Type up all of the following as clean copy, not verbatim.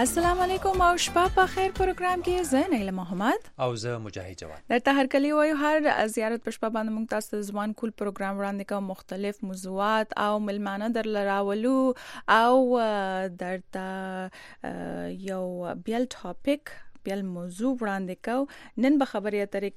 السلام علیکم او شپه په خیر پروګرام کې زه نیل محمد او زه مجاهد جواد درته هر کلی وایو هر زیارت په شپه باندې موږ تاسو د ځوان کول پروګرام وړاندې کوم مختلف موضوعات او ملمانه در لراولو او درته یو بیل ټاپک بیل موضوع وړاندې کو نن به خبرې اترې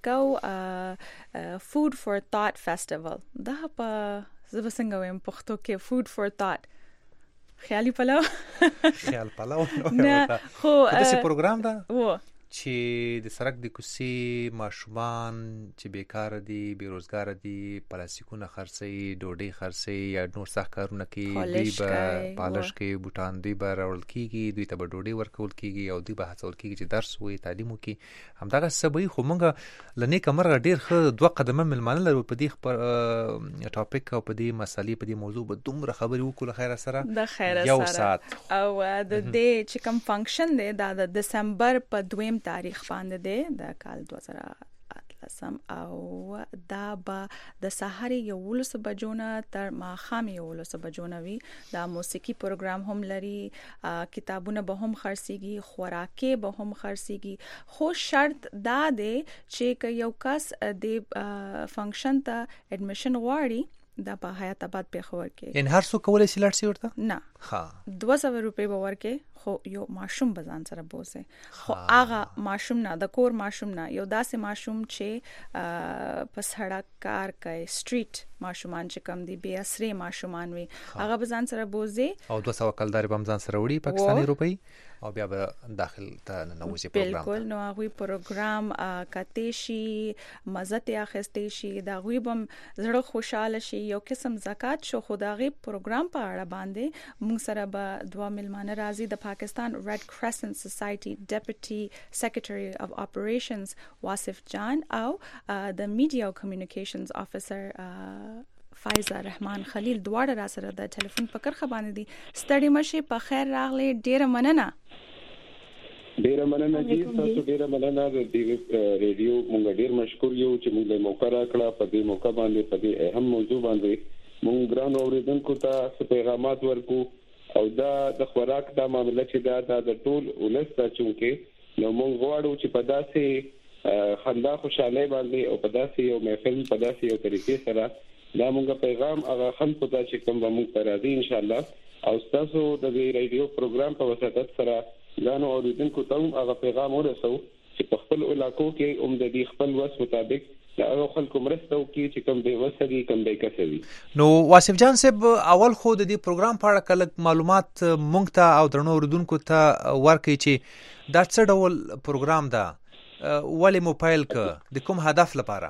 کو فود فور thought فیسټیوال دا په زبسنګ ویم پښتو کې فود فور thought خیالي پلاو خیال پلاو نه خو داسې پروګرام ده و چې د سرک د کوسي ماشومان چې بیکار دي بیروزګار دي پلاستیکونه خرڅي ډوډۍ خرڅي یا نور سخت کارونه کوي دوی به پالش کوي بوټان دوی به راوړل کیږي دوی ته به ډوډۍ ورکول کیږي او دوی به هڅول کیږي چې درس وي تعلیم وکړي همدغه سبي خو موږ لنی کمر ډیر ښه دوه قدمه ملمانه لرو په دې ټاپک او په دې مسالې په دې موضوع به دومره خبرې وکړو خیر سره د خیر سره یو سات او د دې چې کوم فنکشن دی د دسمبر په 2 تاریخ باندې دی د کال 2018 او دا به د سحر 11 بجو نه تر ماښام 11 بجو نه وي دا موسیقي پروګرام هم لري کتابونه به هم خرڅيږي خوراکي به هم خرڅيږي خو شرط دا دی چې یو کس د فنکشن ته اډمیشن غواړي دا په حیات آباد په خور کې ان هر څو کولای شي لاړ شي ورته نه ها 200 روپے به ورکه خو یو ماشوم بزان سره بوزه خو هغه ماشوم نه د کور ماشوم نه یو داسې ماشوم چې په سړک کار کوي سټریټ ماشومان چې کم دي بیا سری ماشومان وي هغه بزان سره بوزه او 200 کلدار به بزان سره وړي پاکستاني روپی او بیا به داخل ته نوځي پروګرام بالکل نو هغه پروګرام کاتشي مزه ته اخستې شي دا غوي بم زړه خوشاله شي یو قسم زکات شو خدایي پروګرام په اړه باندې موږ سره به دوا ملمانه راځي د پاکستان ریډ کرسنټ سوسایټي ډیپټي سیکریټري اف اپریشنز واصف جان او د میډیا کمیونیکیشنز افیسر فایزه رحمان خلیل دواړه را سره د ټلیفون په کرخه باندې دي ستړي مشه په خیر راغلي ډیره مننه جی تاسو ډیره مننه د ریډیو مونږ ډیر مشکور یو چې مونږ له موقع راکړه په دې موقع باندې په دې اهم موضوع باندې مونږ ګران اوریدونکو ته پیغامات ورکو او دا د خوراک دا معاملې چې دا د ټول ولسته چونکه نو مونږ غواړو چې په داسې خندا خوشاله باندې او په داسې یو محفل په داسې یو طریقې سره دا مونږ پیغام هغه خلکو ته چې کوم مونږ ته راځي ان شاء الله او تاسو د دې ریډیو پروګرام په واسطه سره ځانو اوریدونکو ته هغه پیغام ورسو چې په خپل علاقو کې د دې خپل وس مطابق دا خلکو مرسته وکړي چې کوم به وسري کوم به کسوي نو واصف جان صاحب اول خو د دې پروګرام په اړه کله معلومات مونږ ته او درنو اوریدونکو ته ورکړي چې دا څه ډول پروګرام ده ولې موبایل ک د کوم هدف لپاره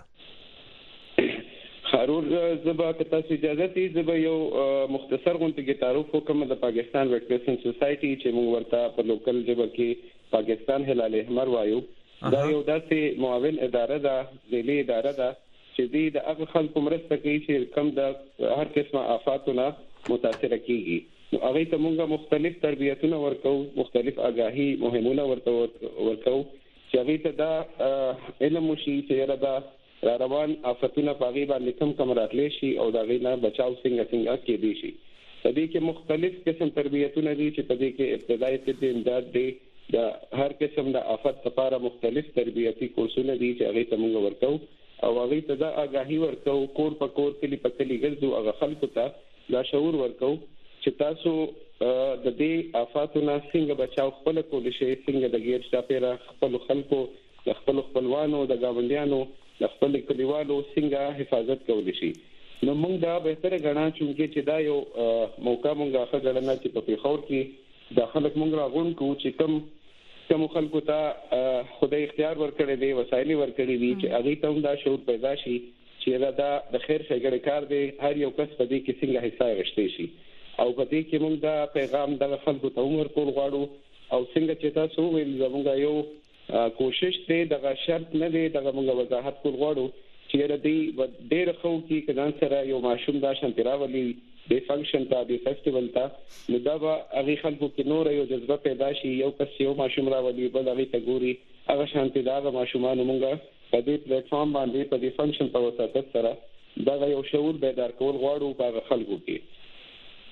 خارور زبا که تاسو اجازه دي زبا یو مختصر غونډه کې تعارف وکم د پاکستان ریډ کرسنټ سوسایټي چې موږ ورته په لوکل ژبه کې پاکستان هلال احمر وایو دا یو داسې معاون اداره ده ځلې اداره ده چې د هغه خلکو مرسته کوي چې کم د هر قسمه آفاتونه متاثر کیږي نو هغه ته موږ مختلف تربیتونه ورکو مختلف آگاهی مهمونه ورکو چې هغه ته دا علم شي چې دا روان آفتونه پاغي باندې کم راتلی شي او دا غي نه بچاو څنګه کې دي شي په دې کې مختلف قسم تربیتونه دي چې په دې کې ابتدایي طب امداد دي د هر قسم د آفت لپاره مختلف تربیتي کورسونه دي چې هغه ته موږ ورکو او هغه ته دا آگاهی ورکو کور په کور کلی په کلی ګرځو هغه خلکو ته دا شعور ورکو چې تاسو د دې آفاتونو څنګه بچاو خپل کول شي څنګه د غیر چاپیره خپل خلکو د خپل خپلوانو د گاونډیانو د خپل کلیوالو څنګه حفاظت کولی شي نو موږ دا به تر غنا چې دا یو موقع موږ اخر غلنه چې په پیښور کې د خلک موږ راغون کو چې کوم خلکو ته خدای اختیار ورکړي دي وسایل ورکړي دي چې هغه ته دا شعور پیدا شي چې دا د خیر ښېګړې کار دی هر یو کس په دې کې څنګه حصہ اخیستی شي او په دې کې موږ دا پیغام د خلکو ته ورکول غواړو او څنګه چې تاسو ویل زموږ یو کوشش دی دغه شرط نه دی دغه موږ وضاحت کول غواړو چې ردی ډېر خو کې کدان سره یو ماشوم دا شانتراولي د فنکشن ته د فیسټیوال ته نو دا به هغه خلکو کې نور یو جذبه پیدا شي یو کس یو ماشوم راولي بل هغه ته ګوري هغه شانتي دا ماشومان موږ په دې پلیټ فارم باندې په دې فنکشن په واسطه سره دا یو شعور بیدار کول غواړو په خلکو کې د دې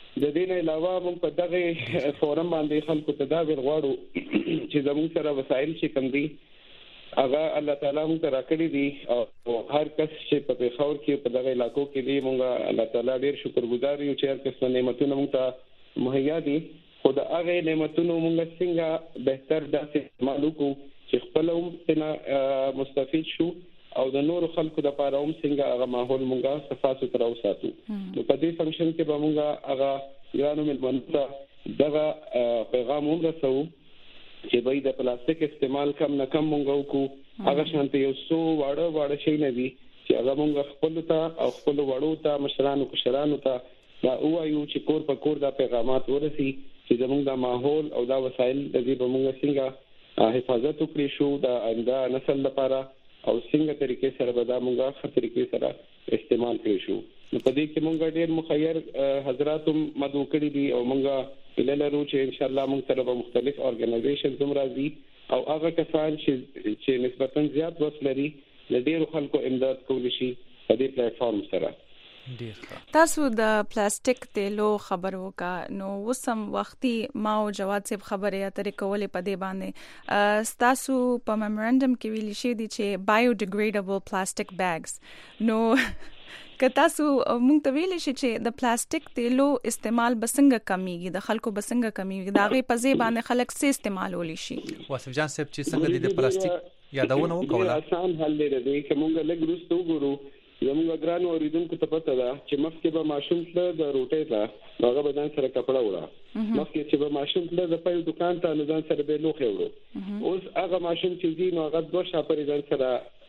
دین علاوه موږ په دغه فورم باندې خلکو ته دا ویلغواړو چې زموږ سره وسایل چې کم دي هغه الله تعالی موږ ته راکړي دي او هر کس چې په پیښور کې په دغه علاقو کې دی موږ الله تعالی ډیر شکرګزار یو چې هر کس نعمتونه موږ ته مهیا دي خو د هغه نعمتونو موږ څنګه بهتر داسې معلومو چې خپل هم مستفید شو او د نور خلکو د لپاره هم څنګه هغه ماحول موږ صفا سوتره وساتو نو په دې فنکشن کې به موږ هغه ګرانو ملمنو دغه پیغام هم رسو چې به د پلاستیک استعمال کم نه کم مونږ وکړو هغه شانته یو څو واړه شي نه دي چې هغه مونږ خپل ته او خپل وړو ته مشرانو کشرانو ته دا وایو چې کور په کور دا پیغامات ورسي چې زموږ د ماحول او دا وسایل د دې په مونږ څنګه حفاظت وکړو شو د آینده نسل لپاره او څنګه طریقې سره به دا مونږه خپل طریقې سره استعمال کړو شو نو په دې کې مونږ ډېر مخیر حضرات مدعو کړی دي او مونږه لرو چې ان شاء الله موږ سره به مختلف اورګنایزیشنز هم راځي او هغه کسان چې نسبتاً زیات وسل لري د ډیرو خلکو امداد کولی شي په دې پلیټ فارم سره تاسو د پلاستیک تیلو خبر وکا نو وسم وختي ما او جواد صاحب خبره اترې کولې په دې باندې تاسو په میمورندم کې ویل شي دي چې بایوډیګریډیبل پلاستیک بیگز نو که تاسو مونږ ته ویل شي چې د پلاستیک تیلو استعمال بسنګ کمیږي د خلکو بسنګ کمیږي دا غي په ځای باندې خلک سي استعمالولی شي واصف جان صاحب چې څنګه د پلاستیک یادونه وکوله آسان حل لري چې مونږ لږ وروسته وګورو زموږ ګران اوریدونکو ته پته ده چې مخکې به ماشوم ته د روټۍ ته هغه بدن سره کپڑا وړه مخکې چې به ماشوم ته د پایو دکان ته نه ځان سره به لوخه وړو اوس هغه ماشوم چې دی نو هغه دوه شاپري ځان سره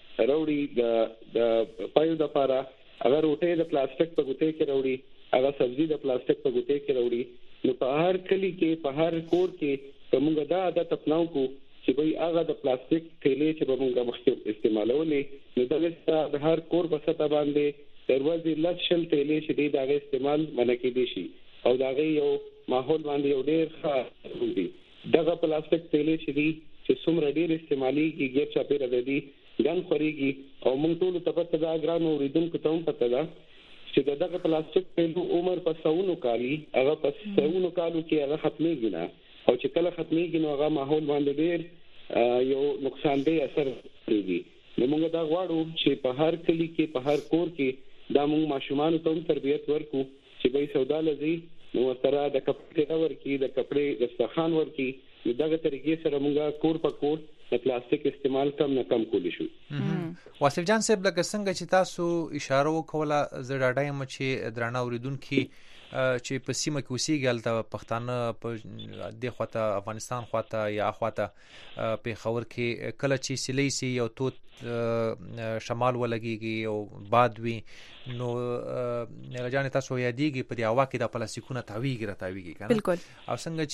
راوړي د پایو د لپاره هغه روټۍ د پلاستیک په ګوتې کې راوړي هغه سبزی د پلاستیک په ګوتې کې راوړي نو په هر کلی کې په هر کور کې موږ دا عادت اپناو کو چې به هغه د پلاستیک تیلې چې به موږ مخکې استعمالولې نو د هر کور په سطح باندې دروازې لښل تیلې چې د هغه استعمال منع کېدي شي او دا غي یو ماحول باندې یو ډېر ښه دی دغه پلاستیک تیلې چې څومره ډېر استعمالي کیږي چې پیره دي ګان خوريږي او موږ ټول ته پته دا ګران اوریدونکو ته هم پته ده چې دغه پلاستیک تیلو عمر په 100 کالي هغه په 100 کالو کې هغه ختمېږي نه او چې کله ختمېږي نو هغه ماحول باندې ډېر یو نقصان دی اثر کوي نو موږ دا غواړو چې په هر کلی کې په هر کور کې دا موږ ماشومان ته هم تربیت ورکو چې به سودا لذي نو سره د کپڑے ورکی د کپڑے دسترخوان ورکی دغه طریقې سره موږ کور په کور د پلاستیک استعمال کم نه کم کولی شو واصف جان صاحب لکه څنګه چې تاسو اشاره وکوله زه ډاډه یم چې درانه اوریدونکو چې په سیمه کې اوسېږي هلته پښتانه په دې خواته افغانستان خواته یا خواته پیښور کې کله چې سلی سي یو توت شمال ولګيږي او باد وي نو نه جان تاسو یادېږي په دې هوا کې د پلاستیکونو تاویږي کنه بالکل او څنګه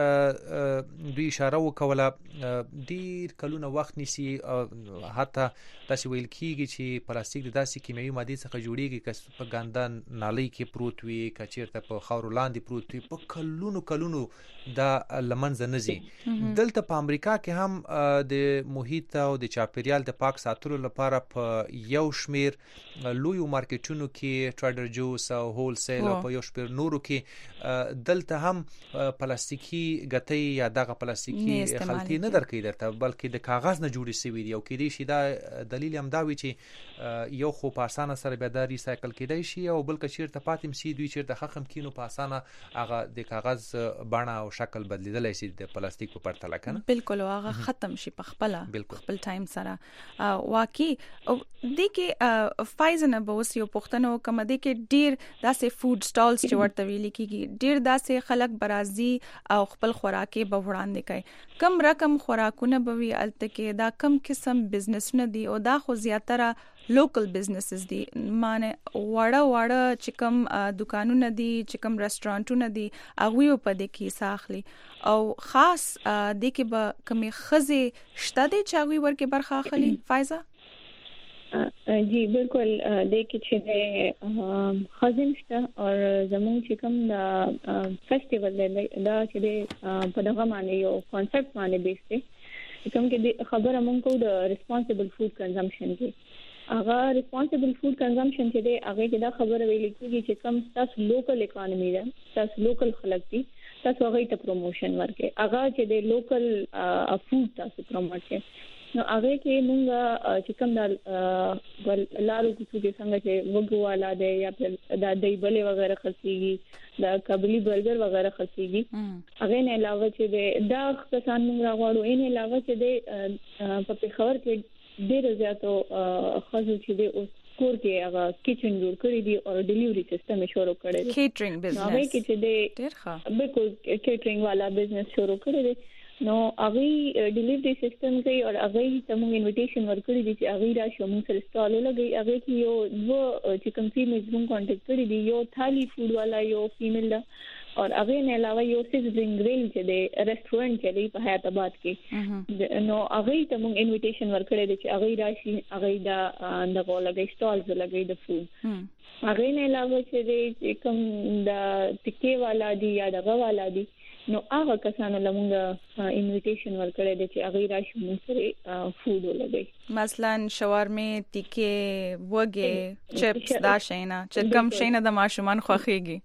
چې دوی اشاره وکوله ډیر کلونه وخت نیسي حتی تاسو ویل کیږي چې پلاستیک د داسې کیمیاوي ماده څخه جوړیږي چې په ګاندان نالۍ کې پروت وي کچیرته په خاور لاندې پروت وي په کلونو دا لمنځه نزي دلته په امریکا کې هم د محیط او د چاپیریال د پاک ساتلو لپاره په یو شمیر لوی مارکیټونو کې ټریډر جوس او هول سیل او په یو شمیر نورو کې دلته هم پلاستیکي غټي یا دغه پلاستیکي خلطي نه درکې درته بلکې د کاغذ نه جوړې شوی دی او کې دي شي دا دلیل هم دا وی چې یو خو په اسانه سره به د ریسایکل کېدای شي او بل کچیر ته پاتم سي دوی چیرته خخم کینو په اسانه هغه د کاغذ بڼه او شکل بدلیدلای شي د پلاستیک په پرتله کنه بالکل هغه ختم شي په خپل ټایم سره واقعي او د کې فایزنه به اوس یو پښتنو کوم د کې ډیر داسې فود سټالز چې ورته ویل کیږي ډیر داسې خلک برازي او خپل خوراکي به وړاندې کوي کم رقم خوراکونه به وی الته کې دا کم قسم بزنسونه دي او دا خو زیاتره لوکل بزنسز دي معنی وړه چې کوم دکانونه دي چې کوم رستورانټونه دي هغه په دې کې ساخلي او خاص د کې به کومه خزه شته دي چې هغه ورکه برخه اخلي فایزه جی بالکل د کې چې خزم شته او زموږ چې کوم فیسټیوال دا چې په دغه باندې یو کانسپټ باندې بیس دی کوم کې خبره مونږ کو د ریسپانسیبل فود کنزمپشن کې هغه ریسپانسیبل فود کنزمپشن چې دی هغه کې دا خبره ویل کېږي چې کم تاسو لوکل اکانومي ده تاسو لوکل خلک دي تاسو هغه ته پروموشن ورکړئ هغه چې دی لوکل فود تاسو پروموټ کړئ نو هغه کې موږ چې کوم د لارو کوڅو کې څنګه چې وګو والا دی یا د دایبلې وغیرہ خرڅيږي د قبلي برګر وغیرہ خرڅيږي هغه نه علاوه چې دا کسان موږ راغواړو ان علاوه چې د په پیښور کې ډېر زیاتو خاصو چې د اوس کور کې هغه کچن جوړ کړی دی او ډیلیوري سیستم شروع کړی دی کیټرینګ بزنس هغه کې چې د ډېر ښه بالکل کیټرینګ والا بزنس شروع کړی دی نو هغه ډیلیوري سیستم کوي او هغه ته موږ انویټیشن ورکړی دي چې هغه راشي موږ سره سټال لګي هغه کې یو چې کوم فیمیل موږ کانټیکټ کړی دي یو تھالی فود والا یو فیمیل دا او هغه نه علاوه یو سیزلینګ گریل چې د ریسټورانټ کې دی په حیات آباد کې نو هغه ته موږ انویټیشن ورکړی دي چې هغه راشي هغه دا دغه لګي سټالز لګي د فود هغه نه علاوه چې کوم د ټکی والا دی یا دغه والا دی نو هغه کسانو لمونږه انویټیشن ورکړی دی چې هغه راشي موږ سره فود ولګي مثلا شاورمې تیکې وګي چپس دا شینا چې کم شینا د ماشومان خوخيږي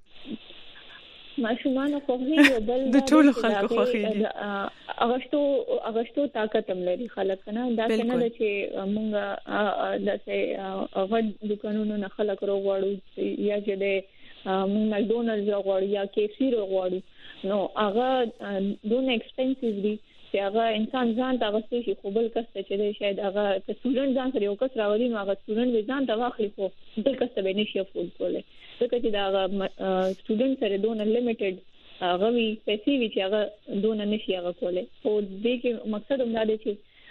ماشومان خوخيږي بل د ټول خلکو خوخيږي اغشتو طاقت هم لري خلک نه دا څنګه چې موږ داسې هغه دکانونو نه خلک راغواړو یا چې د موږ ماکډونالډز راغواړو یا KFC راغواړو نو هغه دون ایکسپنسیو دي چې هغه انسان ځان ته غوښتي شي خو بل کس ته چې شاید هغه سټوډنټ ځان سره یو کس راوړي نو هغه سټوډنټ ځان ته واخلي خو بل کس ته به نشي افورد کولای ځکه چې دا سټوډنټ سره دون لیمیټډ هغه وی پیسې وی چې هغه دون نشي هغه کولای او د کې مقصد هم دا دی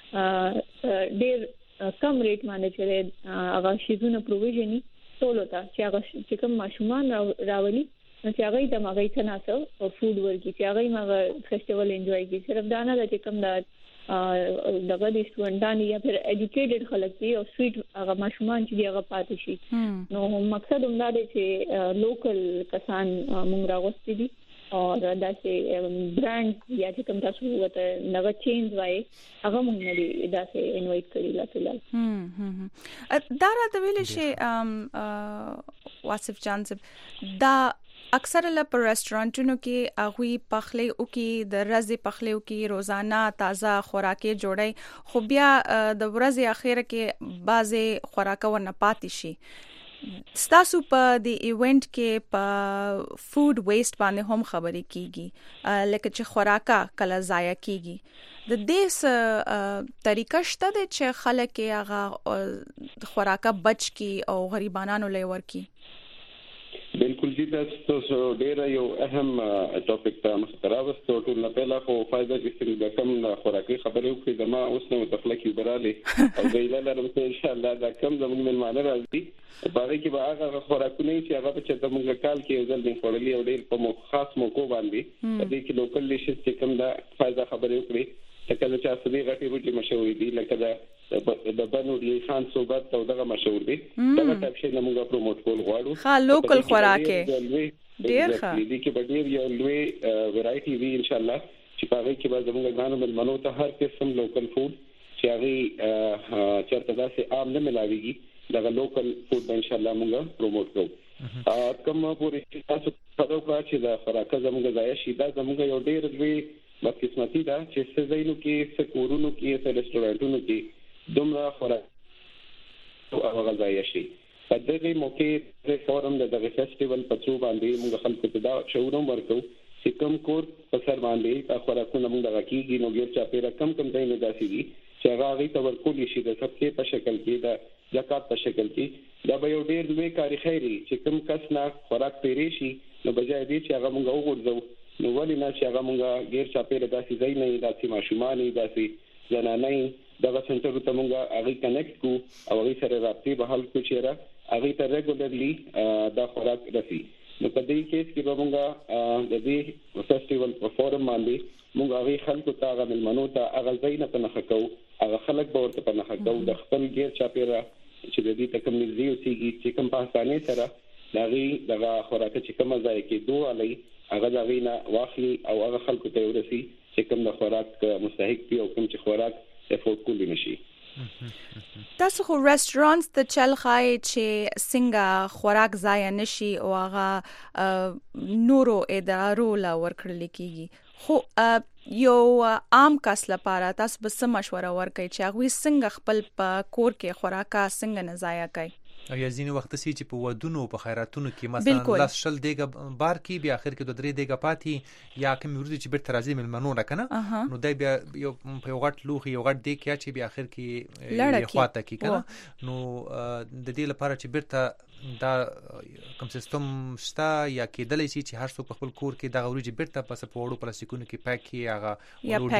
چې ډېر کم ریټ باندې چې هغه شیزونه پروویژنی ټول ته چې هغه چې کوم ماشومان راولي نو چې هغه د ماغې تناسو او فود ورکی چې هغه ماغه فیسټیوال انجوای کی صرف دا نه چې کوم دا دغه د سټوډنټان یا پھر ایجوکیټډ خلک دي او سویټ هغه ماشومان چې هغه پاتې شي نو مقصد هم دا دی چې لوکل کسان موږ راغوستي دي او دا چې برانډ یا چې کوم تاسو وته نغه چینز وای هغه موږ نه دي دا چې انوایټ کړی لا فلال دا راته ویل شي واصف جان صاحب دا اکثر له پر ریسټورانټونو کې اغوي پخلی او کې د رزي پخلی او کې روزانه تازه خوراکي جوړي خو بیا د ورځې اخیره کې بعضه خوراکونه پاتې شي ستاسو په د ایونت کې په فود ویسټ باندې هم خبرې کیږي لکه چې خوراکا کله ضایع کیږي د دې طریقه شته چې خلک هغه خوراکا بچ کی او غریبانو لور کی بالکل جی تاسو ډیر یو اهم ټاپک ته مختراوستو ټول نه پهلا خو فائدہ چې د کم خوراکي خبرې وکړي د ما اوس نو تخلیقي براله او ویلا لرم چې ان شاء الله دا کم زموږ ملمانه راځي باغې کې به هغه خوراکونه چې هغه چې د موږ کال کې یو ځل د خورلې او ډیر په خاص موکو باندې د دې کې لوکل ډیشز چې کم دا فائدہ خبرې وکړي کله چې اصلي غټي روټي مشهور دي لکه د بنو دی خان صوبات او دغه مشهور دي دا ټاپ شي موږ پروموټ کول غواړو ها لوکل خوراکه ډیر ښه دي کې به ډیر یو لوی ورایټي وی ان شاء الله چې په کې به زموږ غانو ملمنو ته هر قسم لوکل فود چې هغه چرته داسې عام نه ملاويږي دغه لوکل فود ان شاء الله موږ پروموټ کوو کوم پورې تاسو په دغه چې دا خوراکه زموږ ځای شي دا زموږ یو ډیر لوی بدقسمتي ده چې سزاینو کې سکورونو کې سره ریسټورانټونو کې دومره خوراک او غذایی شي په دې موقع د فورم د فیسټیوال په څو باندې موږ خلکو ته دا شعورم ورکو چې کوم کور په سر باندې تا خوراکونه موږ راکېږي نو ګیر چا پیرا کم ځای نه داسي دي چې هغه ته ورکول شي د صدقې په شکل کې د زکات په شکل کې دا به یو ډیر لوی کاری خیری چې کوم کس نه خوراک پیری شي نو بجای دې چې هغه موږ وګورځو نو ولې نه چې هغه مونږه غیر چاپیره داسې ځای نه داسې ماشومان داسې زنانې دغه سنټر ته مونږه هغه کنیکټ کو او هغه سره رابطه به حل کو چیرې هغه ته ریګولرلی دا خوراک رسي نو په دې کیس کې به مونږه د دې فیسټیوال په فورم باندې مونږ هغه خلکو ته هغه ملمنو ته هغه ځای نه پنځه کو هغه خلک به ورته پنځه کو د خپل غیر چاپیره چې د دې تکم نږدې اوسېږي چې کوم په اسانه سره دغه خوراک چې کوم ځای کې دوه علي هغه دا غینا واخلي او هغه خلکو ته ورسي چې کوم د خوراک مستحق دي او کوم چې خوراک افورد کولی نشي تاسو خو ریسټورانټس ته چل خای چې څنګه خوراک ضایع نشي او هغه نورو ادارو لا ورکړل کیږي خو یو عام کس لپاره تاسو به څه مشوره ورکړئ چې هغه څنګه خپل په کور کې خوراکه څنګه نه ضایع کوي؟ یا ځینې وخت سي چې په ودونو په خیراتونو کې مثلا لاس شل دیګه بار کې بیا اخر کې 2-3 دیګه پاتې یا کوم ورځ چې بیرته راځي ملمنو راکنه نو دای بیا یو په غټ لوخي یو غټ دیګ چې بیا اخر کې یې خواته کې کنه نو د دې لپاره چې بیرته دا کوم سیستم شته یا کېدلی شي چې هر څوک په خپل کور کې دغه ورځ بیرته پس په وړو پلاستیکونو کې پاک کې هغه یا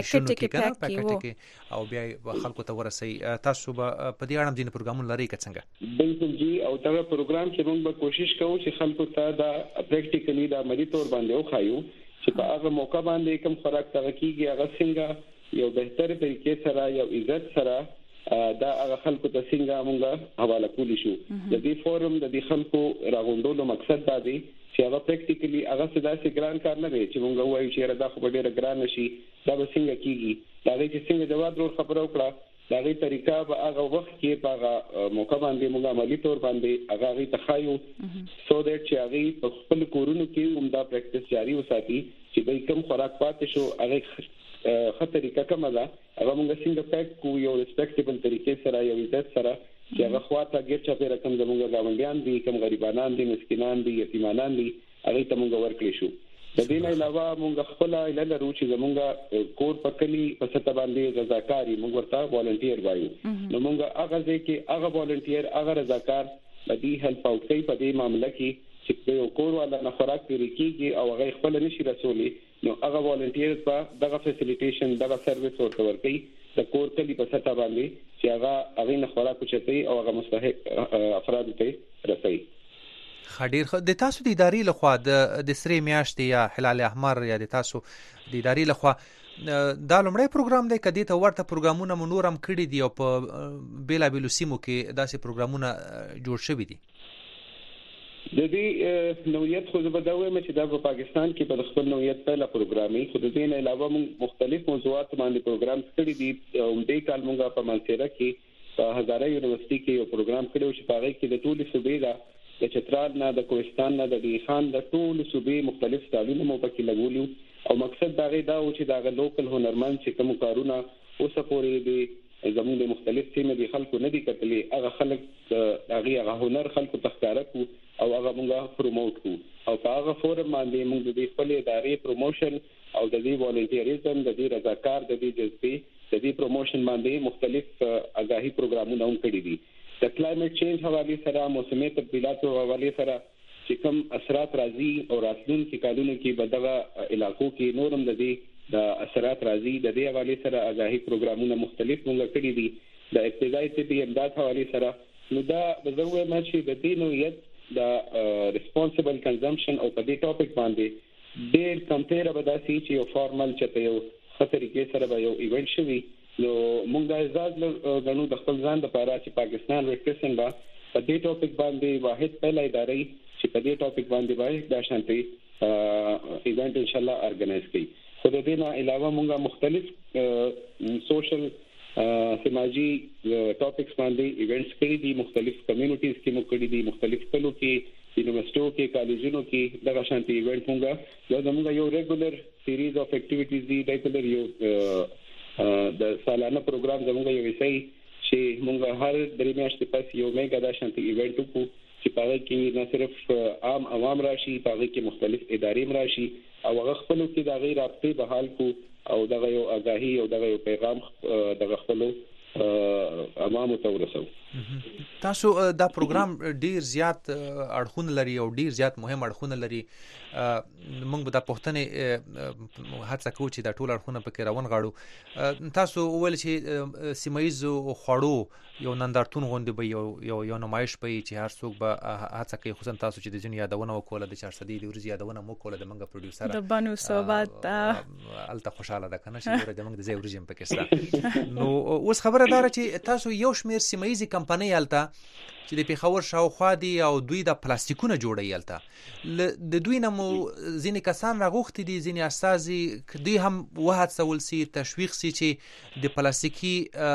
پاکټ کې او بیا خلکو ته ورسي. تاسو به په دې اړه ځینې پروګرامونه لري که څنګه؟ بالکل جی او دا پروګرام چې موږ به کوشش کوو چې خلکو ته دا پریکټیکلی دا عملی تور باندې وخایو چې په هغه موقع باندې کوم خوراک ته کیږي هغه څنګه یو بهتر طریقې سره یو عزت سره دا هغه خلکو ته څنګه موږ حواله کولی شو. د دې فورم د دې خلکو راغونډولو مقصد دا دی چې هغه پریکټیکلی هغه څه ګران کار نه دی چې موږ وایو چې دا خو ډیره ګران شي دا به څنګه کیږي دا چې څنګه جواب ورو خبرو کړه دا غي طریقہ به هغه وخت کې په هغه موقع باندې موږ عملی تور باندې هغه تخایو سو دیټ چې هغه په خپل کورونو کې عمده پریکټیس جاری وساتي چې به کوم خوراک پاتې شو هغه خطرې کومه ده هغه موږ څنګه پاک کو یو ریسپیکټیبل طریقې سره یو عزت سره چې هغه خواته ګیر چا په رقم زموږ گاونډیان دي کوم غریبانان دي مسکینان دي یتیمانان دي هغه ته موږ ورکړی شو. د دې نه علاوه موږ خپل لرو چې زموږ کور په کلی په سطح باندې رضاکاري موږ ورته والنټیر وایو نو موږ هغه ځکه هغه والنټیر هغه رضاکار د دې هیلپ او کوي په دې معاملې کې چې یو کور ولا نه خوراک لري کیږي او هغه خپل نشي رسولي نو هغه والنټیر په دغه فیسیلیټیشن دغه سرویس ورکول کوي د کور کلی په سطح باندې چې هغه نه خوراک چتي او هغه مستحق افراد ته رسي. خډیر د تاسو د ادارې لخوا د سری میاشتې یا هلال احمر یا د تاسو د ادارې لخوا دا لومړی پروګرام دی کدی ته ورته پروګرامونه مونورم کړی دی او په بیلا بیلو سیمو کې داسې پروګرامونه جوړ شوي دي؟ د دې نوعیت خو زه به دا وایم چې دا په پاکستان کې په خپل نوعیت پهلا پروګرامي خو د دې نه علاوه موږ مختلف موضوعات باندې پروګرام کړی دي او دې کال موږ په منصيره کې په هزاره یونیورسيټي کې یو پروګرام کړو چې په هغه کې د ټولو صوبې دا د چترال نه د کوهستان نه د خان د ټولو صوبې مختلف ستالونه مو پکې لګولیو او مقصد دا غي دا و چې دا لوکل هنرمند چې کوم کارونه اوسه پورې دي زموږ د مختلف سیمې د خلکو نه دي کتلې هغه خلک هغه هنر خلکو تخکاره کو او هغه موږ پروموټ کو او په هغه فورم باندې موږ د خپل ادارې پروموشن او د دې والنټیریزم د دې رضاکار د دې جذبې د دې پروموشن باندې مختلف آگاهی پروګرامونه هم کړی دي. د کلایمټ چینج حواله سره موسمي تبدیلاتو حواله سره چې کوم اثرات راځي او راتلونکي کالونو کې بدغه علاقو کې نورم د دې د اثرات راځي د دې حواله سره آگاهی پروګرامونه مختلف موږ کړی دي د ابتدایي طبي امداد حواله سره نو دا د زوی ما چې د دې نوعیت د ریسپانسیبل کنزمپشن او په دې ټاپک باندې ډېر کمپیربل داسي چې یو فارمل چې یو خطرې کې سره به یو ایونت شوي نو موږ د اعزاز غنو د خپل ځان لپاره چې پاکستان ریډ با په دې ټاپک باندې واحد پهلا ادارې چې په دې ټاپک باندې وایي دا شانتي ایونت ان شاء الله ارګنایز کړي. خو د دې نه علاوه موږ مختلف سوشل سماجی ټاپکس باندې ایونټس کړي دي مختلف کمیونټیز کې موږ کړي دي مختلف کلو کې یونیورسيټو کې کالجونو کې دغه شانتي ایونت موږ یو ریګولر سیریز اف اکټیویټیز دي ریګولر یو د سالانه پروګرام زموږ یو وسای چې موږ هر درې میاشتې پس یو میګا دا شانتي ایونت کو چې په هغه کې نه صرف عام عوام راشي په هغه کې مختلف ادارې راشي او هغه خپل کې د غیر رابطې بحال کو او دغه یو آگاهی او دغه یو پیغام دغه خپل عوامو ته ورسو. تاسو دا پروګرام ډیر زیات اړخونه لري او ډیر زیات مهم اړخونه لري موږ به د پښتنې هڅه کوو چې دا ټول اړخونه پکې راون غاړو. تاسو ول چې سیمایز خوړو یو نندارتون غونډه به یو نمایش به چې هر څوک به هڅه کوي خصوصا تاسو چې د جن یادونه وکوله د 400 د ورځې یادونه مو کوله د منګه پروډوسر د بنو صوبات الته خوشاله ده کنه چې د منګه د زی ورځې پکې سره نو اوس خبره خبره دار چې تاسو یو شمیر سیمایي کمپنۍ الته چې د پیښور شاوخوا دي او دوی د پلاستیکونه جوړي الته د دوی نمو ځینې کسان راغوښتي دي ځینې استازي دوی هم وهڅول سي تشویق سي چې د پلاستیکي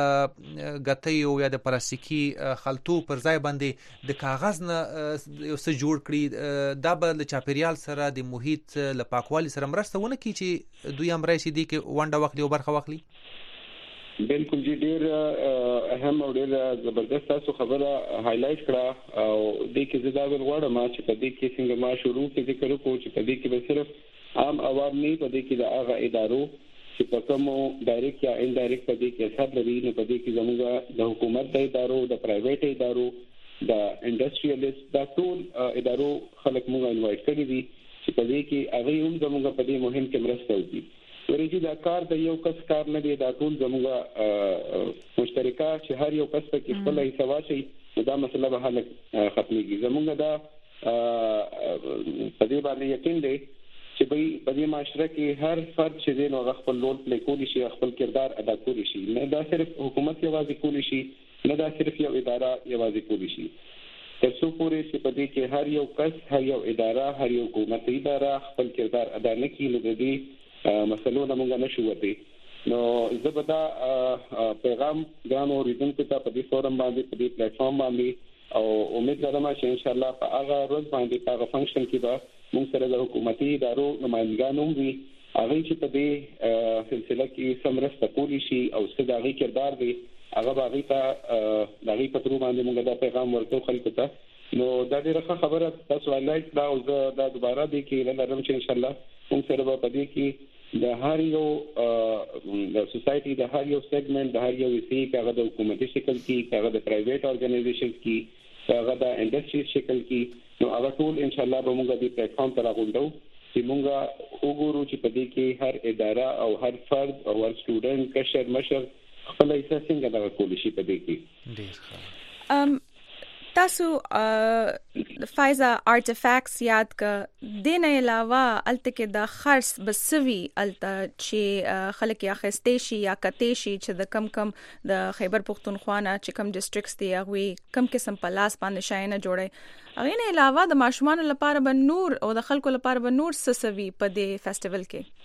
غټیو یا د پلاستیکي خلطو پر ځای باندې د کاغذ نه یو څه جوړ کړي دا به د چاپیریال سره د محیط له پاکوالي سره مرسته ونه کوي چې دوی هم راشي دي کې ونډه واخلي او برخه واخلي. بالکل جی ډیر اهم او ډیر زبردست تاسو خبره هایلایټ کړه او د کې زدا ورغړم چې په دې کې څنګه ما شروع کې ذکر وکړو چې په دې کې به صرف عام عوام نه په دې کې د هغه ادارو چې په کومو ډایرکټ یا انډایرکټ په دې کې حساب لري نو په دې کې زموږ د حکومت د ادارو د پرایویټ ادارو د انډستریالیست د ټول ادارو خلک موږ انوایټ کړی دي چې په دې کې هغه هم زموږ په دې مهم کې مرسته وکړي. ورېږي دا کار د یو کس کار نه دی دا ټول زموږ مشترکه چې هر یو کس په خپل حصہ واچي دا مسله به حل ختميږي. زموږ دا په دې باندې یقین دی چې په دې معاشره کې هر فرد چې دی نو خپل رول پلی کولی شي خپل کردار ادا کولی شي نه دا صرف حکومت یوازې کولی شي نه دا صرف یو اداره یوازې کولی شي تر څو پورې چې په دې کې هر یو کس هر یو اداره هر یو حکومتي اداره خپل کردار ادا نه کوي نو د دې مسلو نه موږ نشو وته نو زبدا پیغام ګرانو اوریدونکو ته په دې فورم باندې په دې پلیټ فارم باندې او امید لرم چې ان شاء الله په هغه ورځ باندې په هغه فنکشن کې به موږ سره د حکومتي ادارو نمائندګان هم وي هغه چې په دې سلسله کې سمرسته کولی شي او صداغي کردار دی هغه باغی ته دغه په تر باندې موږ دا پیغام ورکو خلکو ته نو دا ډیره خبره تاسو لایک دا او دا دوباره دی کې لرم چې ان شاء الله موږ سره په دې کې د هر یو د سوسايټي د هر یو سیګمنټ د هر یو وسی کاغه د حکومتي شکل کې کاغه د پرایویټ اورګنایزیشنز کې کاغه د انډستری شکل کې نو هغه ټول ان شاء الله به موږ د پلیټ فارم ته راغونډو چې موږ وګورو چې په دې کې هر اداره او هر فرد او هر سټوډنټ کشر مشر خپل حصہ څنګه دا کولی شي په دې کې ډیر تاسو فایزا آرټیفیکټس یاد ک دین علاوه الته کې د خرص بسوي الته چې خلک یا خستې شي یا کتې شي چې د کم د خیبر پختونخوا نه چې کم ډیسټریکټس دی هغه کم قسم پلاس باندې شاینه جوړي هغه نه علاوه د ماشومان لپاره به نور او د خلکو لپاره به نور سسوي په دې فیسټیوال کې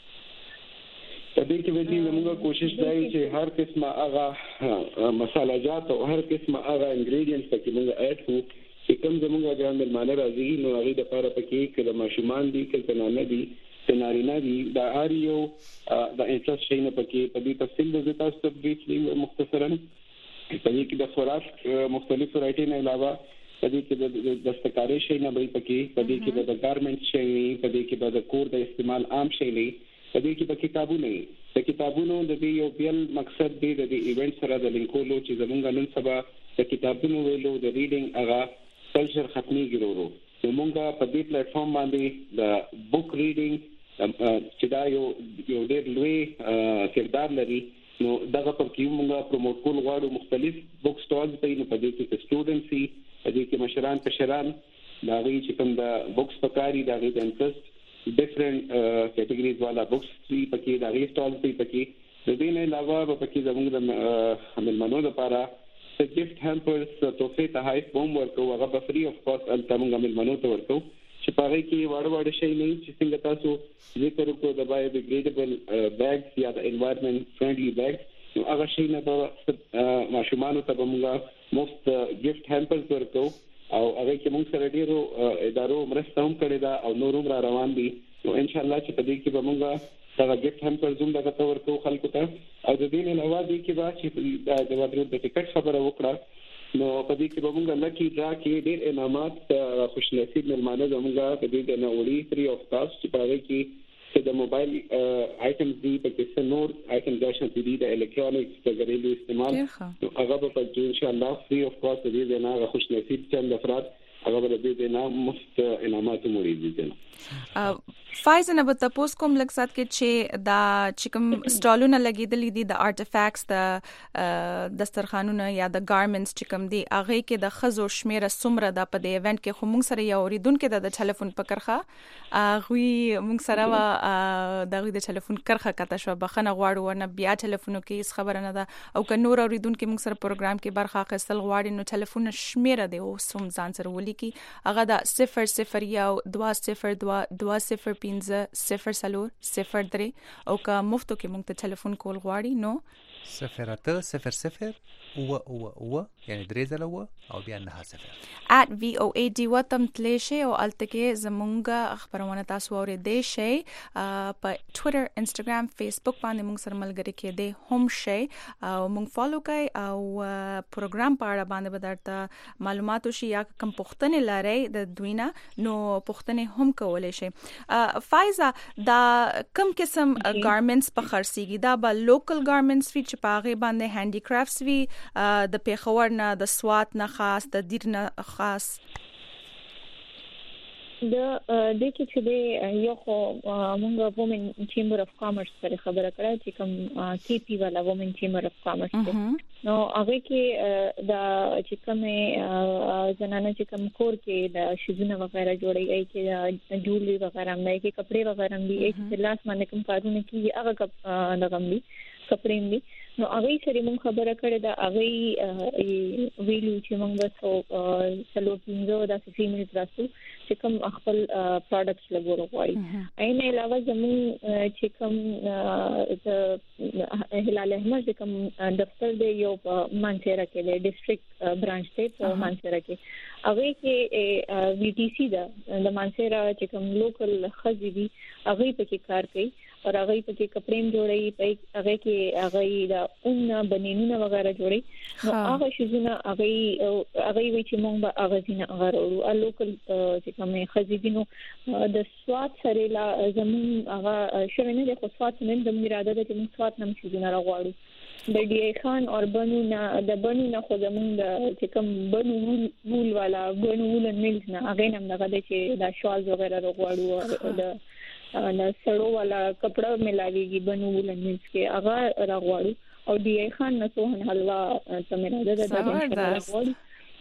په دې کې به موږ کوشش کوي چې هر قسمه هغه مصالحات او هر قسمه هغه انګریډینټس پکې موږ اډ کړو چې کوم زموږ ګران مېلمانه راځي نو هغه د لپاره پکې کله ماشومان دي کله نه دي سنارینا دي دا هر یو د انټرست شي نه پکې په دې تفصیل د تاسو ته بریفلی مختصرا په دې کې د خوراک مختلف ورایټي نه علاوه په دې کې د دستکاری شي نه پکې په دې کې د ګارمنټ شي په دې کې د کور د استعمال عام شي نه په دې کې په کتابونو د کتابونو د دې یو بل مقصد دی د ایونت سره د لینکولو چې زمونږ نن سبا د کتابونو ویلو د ریډینګ هغه کلچر ختمي ګرورو نو موږ په دې پلیټ فارم باندې د بوک ریډینګ چې دا یو ډېر لوی کردار لري نو دغه په کې موږ پروموټ کول غواړو مختلف بوک سټالز په دې کې سټوډنټس په دې کې مشران پشران دا غي چې کوم د بوکس پکاري دا غي د انټرست ډیفرنٹ کیټګریز والا بوکس پکې دا غي سټالز پکې د دې نه علاوه پکې زموږ د ملمنو لپاره د گیفت هامپرز توفه ته هایف بوم ورکو هغه به فری اف کاست ال تمغه ملمنو ته ورکو چې پاره کې وړ شي نه چې څنګه تاسو ذکر وکړو د بایو ډیګریډیبل بیگز یا د انوایرنمنت فرندلی بیگز نو هغه شي نه به ماشومان ته موږ مفت گیفت هامپرز ورکو او هغه کې موږ سره ډیرو ادارو مرسته هم کړې ده او نور هم روان دي نو ان شاء الله چې په دې کې به موږ دا گیفت هم پر زوم دغه تور کو خلکو ته او د دې نه علاوه دي کې به چې د وادرو د ټیکټ خبره وکړه نو په دې کې به موږ لکی ډرا کې ډیر انعامات خوش نصیب ملمانه زموږ په دې نه وړي فری اف کاست چې په هغه کې چې د موبایل آیټمز دي په کې نور آیټم داشن دي د الکترونیکس د غریلو استعمال نو هغه به په ان شاء الله فری اف کاست دې نه خوش نصیب چند افراد هغه به دې نه مفت انعامات موري دي. فایز نه به تاسو کوم لږ سات کې چې دا چې کوم سټالونه لګیدلې دي د آرټیفیکټس د دسترخوانونه یا د ګارمنټس چې کوم دي هغه کې د خزو شمیره سمره د په دې ایونت کې خو موږ سره یو اوریدونکو د ټلیفون پکرخه غوي موږ سره د ټلیفون کرخه کته شو بخنه غواړو ورنه بیا ټلیفونو کې خبره نه ده او که نور اوریدونکو موږ سره پروګرام کې برخه اخیستل غواړي نو ټلیفون شمیره دی او سم ځان سره ولیکي هغه د 001 205 او که مفتو کې مونږ ته ټلیفون کول غواړي نو 0 یعنی 3 او بیا 9 @VOAD وتم تلیشه او التکه زمونږه خبرونه تاسو اورئ شي په ټوئیټر انستګرام فیسبوک باندې مونږ سره ملګری کېدې هم شي او مونږ فالو کوي او پروګرام په اړه باندې بدرته معلومات شي یا کوم پوښتنې لري د دوینا نو پوښتنې هم کولای شي. فایزا دا کوم قسم ګارمنټس په خرڅيږي دا به لوکل ګارمنټس وی چې پاغه باندې هاندي کرافټس وی د پیښور نه د سوات نه خاص د دیر نه خاص د کې چې یو خو موږ وومن چیمبر اف کامرس سره خبره کړه چې کوم KP والا وومن چیمبر اف کامرس نو هغه کې دا چې کومه زنانه چې کوم کور کې د شوزونه وغیرہ جوړي کې جولری وغیرہ مې کې کپڑے وغیرہ دي چې لاس باندې کوم کارونه کې هغه لګم دي کپڑے دي نو هغه سره موږ خبره کړې دا هغه ویلو چې موږ سلو پینځو د فیمیل تراسو چې کوم خپل پروډکټس لګورو غواړي اینه علاوه زموږ چې کوم هلال احمد چې کوم دفتر دی یو مانچيرا کې دی ډیسټریکټ برانچ دی په مانچيرا کې هغه کې VTC دا د مانچيرا چې کوم لوکل خزي دي هغه په کې کار کوي اور هغه په کې کپڑے جوړي په هغه کې هغه دا اون بنینونه وغیرہ جوړي نو هغه شیزونه هغه وی چې مونږ به هغه زینه هغه ورو لوکل چې کوم خزيدینو د سواد سره لا زمون هغه شوینه د سواد نن د اراده د چې سواد نم شیزونه راغواړو د ډي خان اور بنو نه خو زمون د چې کوم بنو وول والا بنو وول ملز نه هغه نم دغه چې دا شوال وغیرہ راغواړو د نه سړو والا کپڑا ملاويږي بنو ولنس کې هغه راغواړي او دی خان نه سوهن حلوا تمره ده راغواړي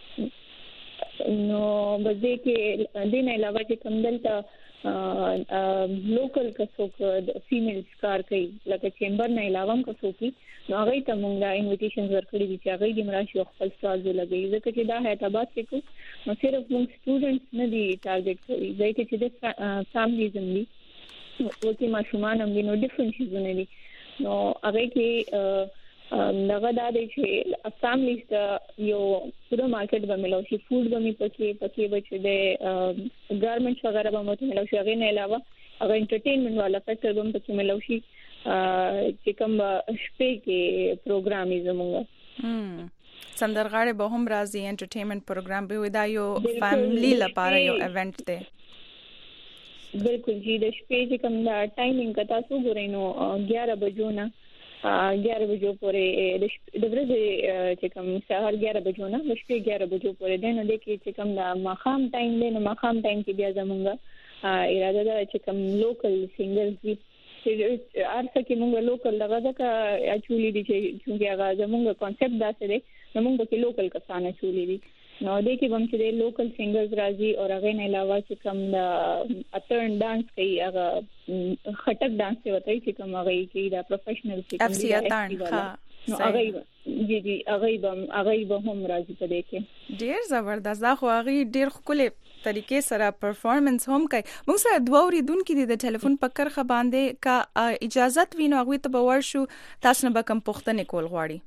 نو بده کې دین علاوه چې کوم دلته لوکل کڅوک فیمیلز کار کوي لکه چیمبر نه علاوه هم کڅوک نو هغه ته موږ دا انویټیشنز ورکړي دي چې هغه د مراشي خپل سټال لګي ځکه چې دا هیټاباد کې کو نو صرف موږ سټوډنټس نه دي ټارګټ کوي ځکه چې د فیملیز هم دي وکي ماشومان هم دي نو ډیفرنٹ شیزونه دي نو هغه کې دغه د چې فیملیز ته یو پورا مارکیټ به ملو شي فود به می پکې بچي د ګارمنټس وغیرہ به مو ملو شي هغه نه علاوه هغه انټرټینمنت والا فیکٹر به پکې ملو شي چې کوم شپې کې پروګرام یې زموږ سندرغاړي به هم راځي انټرټینمنت پروګرام به ودا یو فیملی لپاره یو ایونت دی بالکل جی د شپې چې کوم دا ټایمینګ کتا سو ګورئ نو 11 بجو نه 11 بجو پورې د ورځې چې کوم سهار 11 بجو نه د شپې 11 بجو پورې دی نو د کې چې کوم دا ماخام ټایم دی نو ماخام ټایم کې بیا زمونږ اراده ده چې کوم لوکل سنگرز دي چې ارڅ کې موږ لوکل دغه کا اچولې دي چې هغه زمونږ کانسپټ داسې دی نو موږ په لوکل کسانه چولې دي نو د کې بم چې لوکل سنگرز راځي او هغه نه علاوه چې کوم د اترن ډانس کوي هغه خټک ډانس وته چې کوم هغه کې دا پروفیشنل چې اف سی اترن نو هغه جی هغه به هم راځي په دې کې ډیر زبردست دا خو هغه ډیر خپل طریقې سره پرفارمنس هم کوي موږ سره دوه اوریدونکو دي د ټلیفون په کرخه باندې کا اجازه وینو هغه ته به ورشو تاسو نه به کوم پوښتنه کول غواړي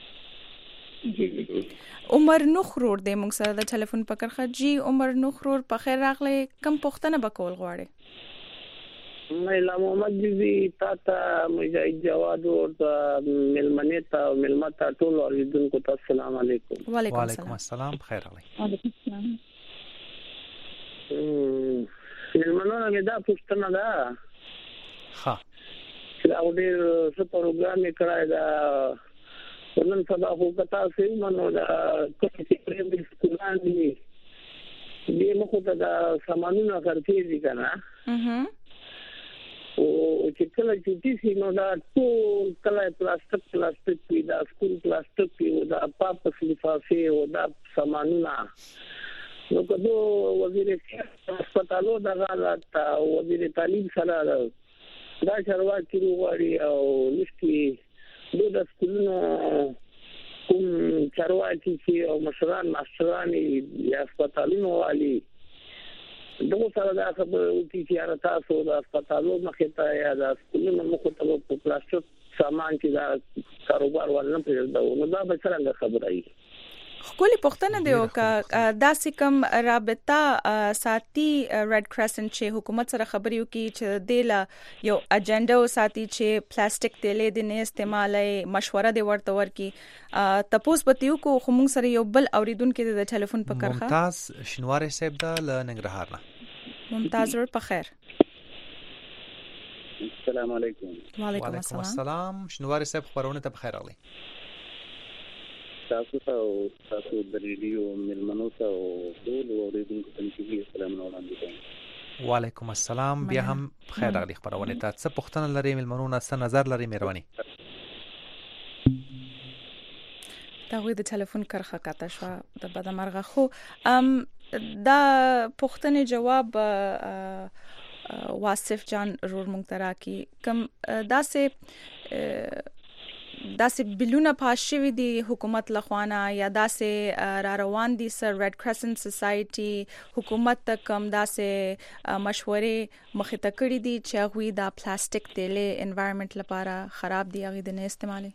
عمر نخرور د موږ سره د ټلیفون په کرخه جی عمر نخرور په خیر راغلی کوم پوښتنه به کول غواړي مې محمد جی تا مجاهد جواد او ملمنه تا ملمتا ټول اوریدونکو ته السلام علیکم وعلیکم السلام خیر علی وعلیکم السلام ملمنو نه دا پوښتنه ده ها دا ډېر څه پروګرام کړای دا نن سبا خو کتا سي منو دا کوم چې پرېم سکولان دي دې مخ ته دا سامانونه خرڅېږي کنه او چې کله چې تاسو نو دا ټول کله پلاستیک وي دا سکول پلاستیک وي دا پاپس لفافه او دا سامانونه نو کله وزیر هسپتالو دا غلط وزیر تعلیم سره دا چارواکي وغواړي او نشي د سکولونو کوم چارواکي چې او مشران یا هسپتالونو والی دغه سره دا خبره وکړي چې تاسو د هسپتالو مخې ته یا د سکولونو مخې ته په پلاستیک سامان کې دا کاروبار ولنه پرېږدو نو دا به څنګه خبره وي خپل پښتنه دی او داسې کوم رابطه ساتي ریډ کرسنټ چې حکومت سره خبرې وکړي چې د یو اجنډا ساتي چې پلاستیک تیلې د نه استعمالي مشوره دی ورته ورکي تاسو پتیو کو خمون سره یو بل اوریدونکو د ټلیفون په کرخه ممتاز شنواري صاحب د ننګرهار نه ممتاز ور په خیر السلام علیکم وعلیکم السلام شنواري صاحب خبرونه ته بخیر علي تاسو ته د ریډیو ملمنو ته ټول اوریدونکو ته السلام علیکم وعلیکم السلام بیا هم خیر غلی خبرونه ته څه پښتنه لري ملمنو نه څه نظر لري مهرباني دا وې د ټلیفون کرخه کاته شو د بدمرغه خو دا پښتنه جواب واصف جان رور مونږ کی کم داسې بلونه پاس شوی دی حکومت لخوانه یا داسې را روان دي سر ریډ کرسنټ سوسايټي حکومت ته کم داسې مشورې مخې ته کړې دي چې هغه دا پلاستیک تیلې انوایرنمنت لپاره خراب دی هغه د نه استعمالي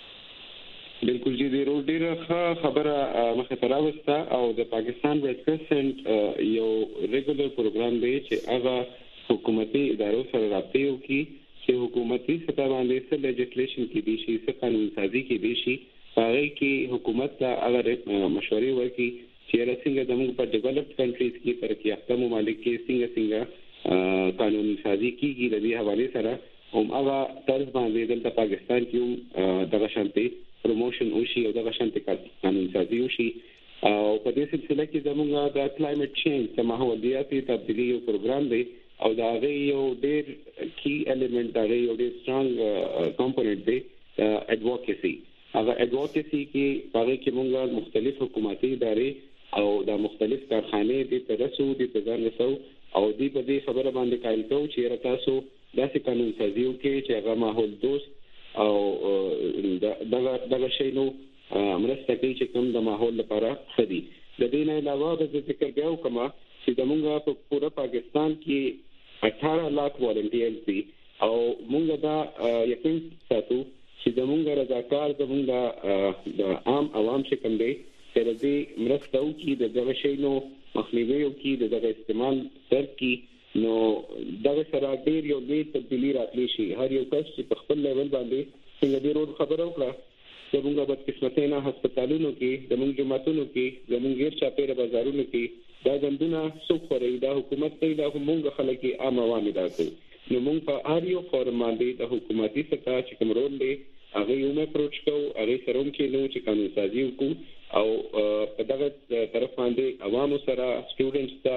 بالکل جی دی روډ ډیره خبره مخه ته راوسته او د پاکستان ریډ کرسنټ یو ریګولر پروګرام دی چې هغه حکومتي ادارو سره رابطه کوي چې حکومتي سطح باندې څه لیجسلیشن کې دي شي څه قانون سازي کې دي شي هغه کې حکومت ته اگر مشورې ورکړي چې څنګه زموږ په ډیولپډ کنټریز کې ترقی یافته ممالک کې څنګه قانون سازي کیږي د دې حواله سره هم هغه طرز باندې د پاکستان کې دغه شانتي پروموشن او شي او دغه شانتي قانون سازي او شي او په دې سلسله کې زموږ د کلایمټ چینج د ماحولیاتي تبدیلی یو پروګرام دی او دا یو ډېر کی الیمنٹ دا یو ډېر سترونګ کمپوننت دی اډوکیسي هغه اډوکیسي کې هغه کې موږ مختلف حکومتي ادارې او دا مختلف کارخانې د ترسو د تزارسو او د دې خبره باندې کار کوي چې تاسو داسې قانون سازي وکړي چې هغه ماحول دوست او دغه شی نو مرسته کوي چې کوم د ماحول لپاره خدي د دې نه علاوه د ذکر کوم کما چې موږ په پوره پاکستان کې 18 लाख والنټیرز دي او موږ دا یقین ساتو چې موږ رضاکار موږ د عام عوام څخه دي چې دې مرسته وکړي د دغه شی نو مخنیوي وکړي د دغه استعمال تر کې نو دغه سره ډیر یو ډیر تبدیلی راتلی شي هر یو کس چې په خپل لیول باندې څنګه دې روډ خبره وکړه چې موږ په قسمتونو هسپتالونو کې د موږ جماعتونو کې د موږ غیر چاپیره بازارونو کې دا ګندونه څوک خوري دا حکومت ته دا موږ خلک عام عوام دا کوي نو موږ په هر یو فورم باندې د حکومتي سطح چې کوم رول دی هغه یو نه اپروچ کوو هغه سره کې نو چې قانون سازي وکړو او په دغه طرف باندې عوامو سره سټوډنټس ته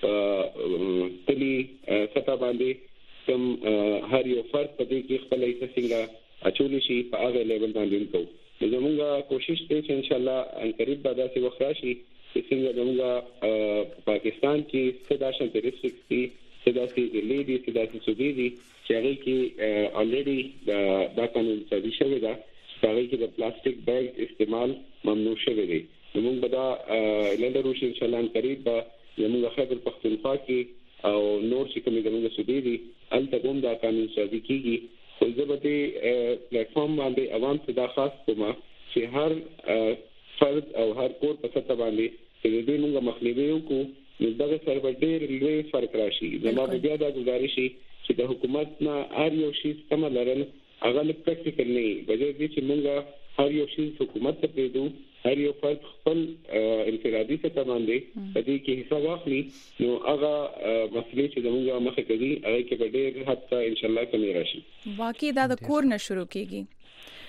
تلی سطح باندې کوم هر یو فرد په دې کې خپل څنګه اچول شي په هغه لیول باندې وکړو زموږ کوشش دی چې ان شاء الله ان قریب به داسې وخت راشي چې څنګه زموږ پاکستان کې صدا شانتي ریسټریکټ دي صدا سي لیدي صدا سي سودي چې هغه کې الریډي دا قانون سازي شوی دا هغه کې د پلاستیک بیگ استعمال ممنوع شوی دی موږ به دا لندرو ان شاء الله ان قریب زموږ خبر پښتونخوا کې او نور چې کوم زموږ سودي دي الته کوم دا قانون سازي کیږي خو زه به دې پلیټ فارم باندې عوام ته دا خاص کوم چې هر فرد او هر کور په سطح باندې چې دې موږ مخنیوي وکړو نو دغه سره ډېر لوی فرق راشي زموږ بیا دا گزارش چې د حکومت نه هر یو شی سم لرل هغه پریکټیکل نه وي بلکې چې موږ هر یو شی حکومت ته پریدو هر یو فرد خپل انفرادي سطح باندې په دې کې حصہ واخلي نو هغه مسلې چې موږ مخه کوي هغه کې ډېر حتی ان شاء الله کمی راشي واقعي دا د کور نه شروع کیږي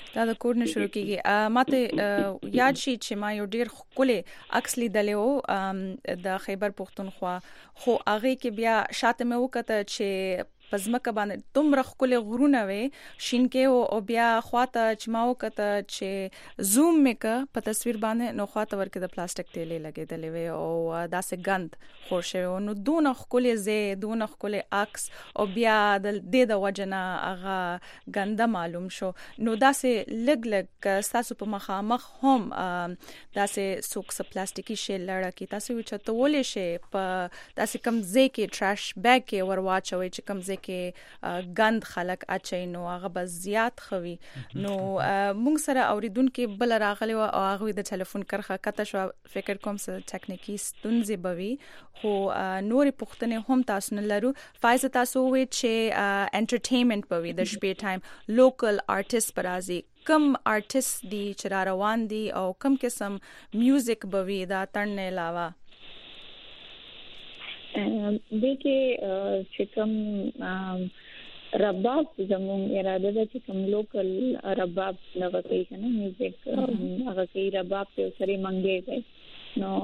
دا د کور نه شروع کیږي. ماته یاد شي چې ما یو ډیر خولي عکس لیدلې و د خیبر پختونخوا، خو هغه کې بیا شاته مې وکړه چې پزماکه باندې دومره خولي غرونه وي شینکه او بیا خواته چې ما وکړه چې زوم میکه په تصویر باندې نو خواته ورکه د پلاستیک تیلې لګېدلې وي او داسې غند خورشه نو دونه خولي زه دونه خولي عکس او بیا د وجنه هغه غنده معلوم شو. نو داسې لګ تاسو په مخامخ هم داسې سوکس پلاستیکي شی لړه کی تاسو چې تولې شي په داسې کم ځای کې ټراش بیگ کې ورواچوي چې کم ځای کې غند خلک اچي نو هغه به زیات خوي. نو موږ سره اوریدونکو بل راغلی او هغه د ټلیفون کرخه کته شو، فکر کوم څه ټکنیکی ستونزې بوي خو نورې پوښتنې هم تاسو نه لرو. فایز تاسو وی چې انټرټینمنت بوي د شپې ټایم لوکل آرټیست پرازي کم آرټیست دی چې روان دي او کم قسم میوزیک بوي دا تړنه علاوه دغه چې کوم رباب زموږ اراده ده چې کوم لوکل رباب لږه کوي کنه میوزیک هغه کوي رباب په سری منګي کوي. نو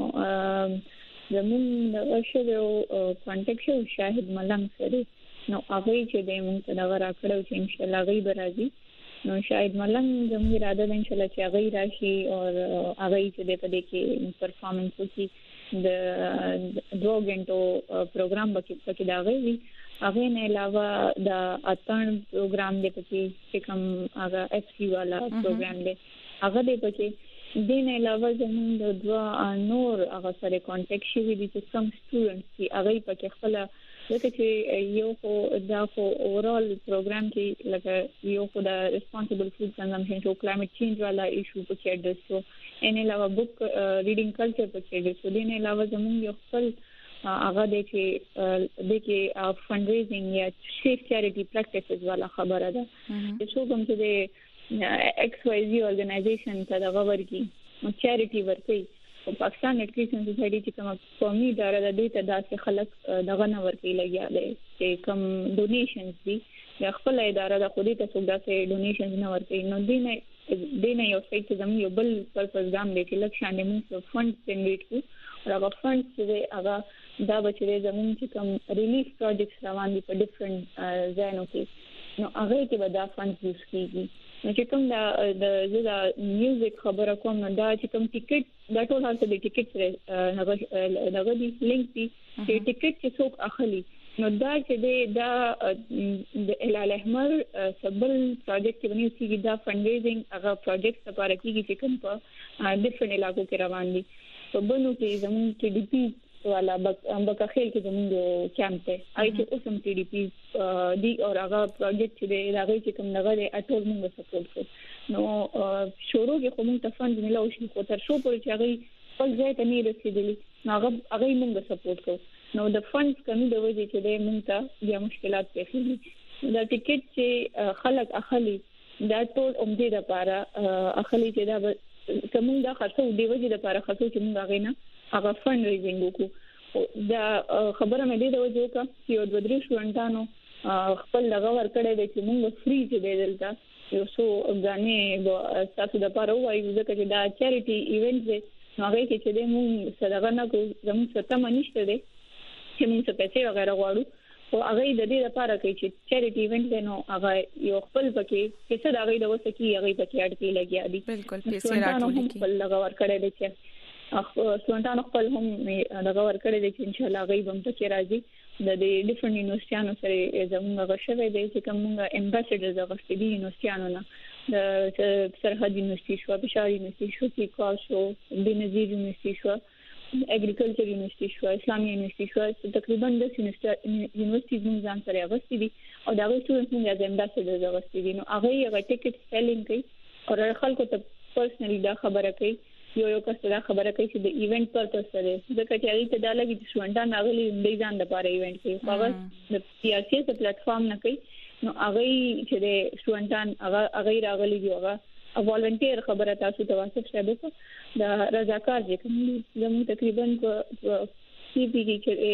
زموږ اشرو کانټیکټ شو شاهد ملنګ سره نو هغه چې د موږ ته دا راکړو چې ان شاء الله غي برازي. نو شاهد ملنګ زموږ اراده ده ان شاء الله چې هغه راشي او هغه چې د پدې کې پرفارمنس وکړي. د 2 غنټو پروګرام پکې دا غوي هغه نه علاوه د اتن پروګرام دی پکې چې کوم هغه ایف سی والا پروګرام دی هغه دی پکې د نه علاوه زموږ د 2 نور هغه سره کانټیکټ شي دي چې کوم سټوډنټس چې هغه پکې خپل لکه چې یو خو دا خو اورال پروګرام کې لکه یو خو د ریسپانسیبل فود کنزمپشن شو کلایمټ چینج والا ایشو پکې اډرس شو ان علاوه بک ریډینګ کلچر پکې اډرس شو. دین علاوه زموږ یو خپل هغه د چې فند ریزینګ یا سیف چیریټي پریکټیسز والا خبره ده چې څو کوم چې د ایکس واي زی اورګنایزیشن ته د غورګي چیریټي ورکي په پاکستان ایډوکیشن سوسایټي چې کوم قومي اداره د دې ته داسې خلک دغه نه ورکي لګیا دي چې کوم ډونیشنز دي د خپل اداره د خودي ته څوک داسې ډونیشنز نه ورکي. نو دینه یو څه چې زموږ یو بل پرپز ګام دی چې لکه شان موږ فند جنریټ کوو او هغه فند چې هغه دا بچي زموږ چې کوم ریلیف پروجیکټس روان دي په ډیفرنٹ ځایونو کې نو هغه کې به دا فند یوز کیږي. نو چې کوم د میوزیک خبره کوم دا چې کوم ټیکټ دا ټول هڅه د ټیکټ سره دغه دی لینک دی چې ټیکټ چې څوک اخلي نو دا چې دا د هلال احمر سبل پروجیکټ کې ونیو چې دا فند ریزینګ هغه پروجیکټ لپاره کیږي چې کوم په ډیفرنٹ علاقو کې روان دي. په بنو کې زموږ کې ډي پی والا بکخیل کې زموږ کیمپ ته آی چې اوسم ټي ډي پی دی او هغه پروجیکټ چې دا غي چې کوم دغه اټول موږ سپورټ کوو. نو شروع کې کوم ته فند ملو شي خو تر شو پورې چې هغه خپل ځای ته نه رسیدلی هغه موږ سپورټ کوو. نو د فند کمی د وجې چې د موږ ته بیا مشکلات پیښ دي. دا ټیکټ چې خلک اخلي دا ټول عمدې لپاره اخلي چې دا کوم دا خرڅو دی وجې لپاره خرڅو چې موږ غوښنه هغه فند ریزینګ وکړو. دا خبره مې د وجه وکړه چې یو 2-3 شوانټانو خپل لغه ورکړې د چې موږ فری چې دیدلته یو څو غانې تاسو د پاره وایي ځکه چې دا چیریټي ایونت دی هغه کې چې د موږ صدقه نه کوو زموږ څه تم نشته دی چې موږ څه پیسې وغیرہ غواړو او هغه د دې لپاره کوي چې چیریټي ایونت دی نو هغه یو خپل پکې څه دا غي د وسه کې هغه پکې اړ کې لګیا دي. بالکل پیسې راټولې کی خپل لغه ورکړې دي چې سوانټانو خپل هم دغه ورکړی دی چې ان شاء الله غي بم ته راځي د ډیفرنٹ یونیورسيانو سره زموږ غشوي دی چې کومه امباسډرز غوښتي دي یونیورسيانو نه د سرحد یونیورسيټي شو بشار یونیورسيټي شو تیکا شو بنظیر یونیورسيټي شو اګریکلچر یونیورسيټي شو اسلامي یونیورسيټي شو تقریبا د یونیورسيټي ځان سره غوښتي دي او دا سټوډنټس موږ د امباسډرز غوښتي دي نو هغه ټیکټ سیلینګ کوي او خلکو ته پرسنلی دا خبره کوي یو کس دا خبره کوي چې د ایونت پرپس سره ځکه چې هغه ته دا لګي چې شوانټان ناغلي د ځان لپاره ایونت کوي هغه د سیاسي پلیټ فارم نه کوي نو هغه چې د شوانټان هغه راغلي دی هغه والنټیر خبره تاسو ته واسطه شته د رضاکار چې کوم زموږ تقریبا سی پی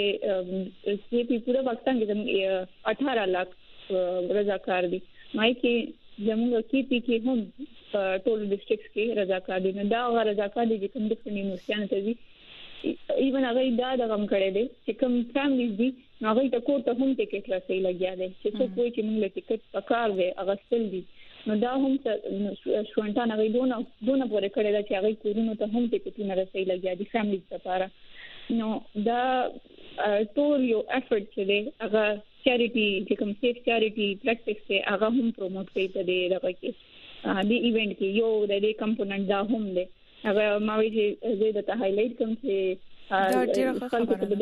کې سی پی پورا پاکستان کې 18 लाख رضاکار دي مای کې زموږ کی پی کې هم ټول ډیسټریکټس کې رضاکار دي. دا هغه رضاکار دي چې کوم د یونیورسيانو ته دي ایون هغه دا غم کړی دی چې کوم فیملیز دي هغه ته کور ته هم ټیکټ راسي لګیا دی چې څوک وایي چې موږ له ټیکټ پکار دی هغه ستل دي نو دا هم شونټان هغه دونه پورې کړی دا چې هغه کورونو ته هم ټیکټونه راسي لګیا دي فیملیز لپاره. نو دا ټول یو افورت چې دی هغه چیریټي چې کوم سیف چیریټي پریکټیس دی هغه هم پروموټ کوي په دې دغه کې د ایونت کې یو د دې کمپوننت دا هم دی. هغه ما وی چې زه د ته هایلایټ کوم چې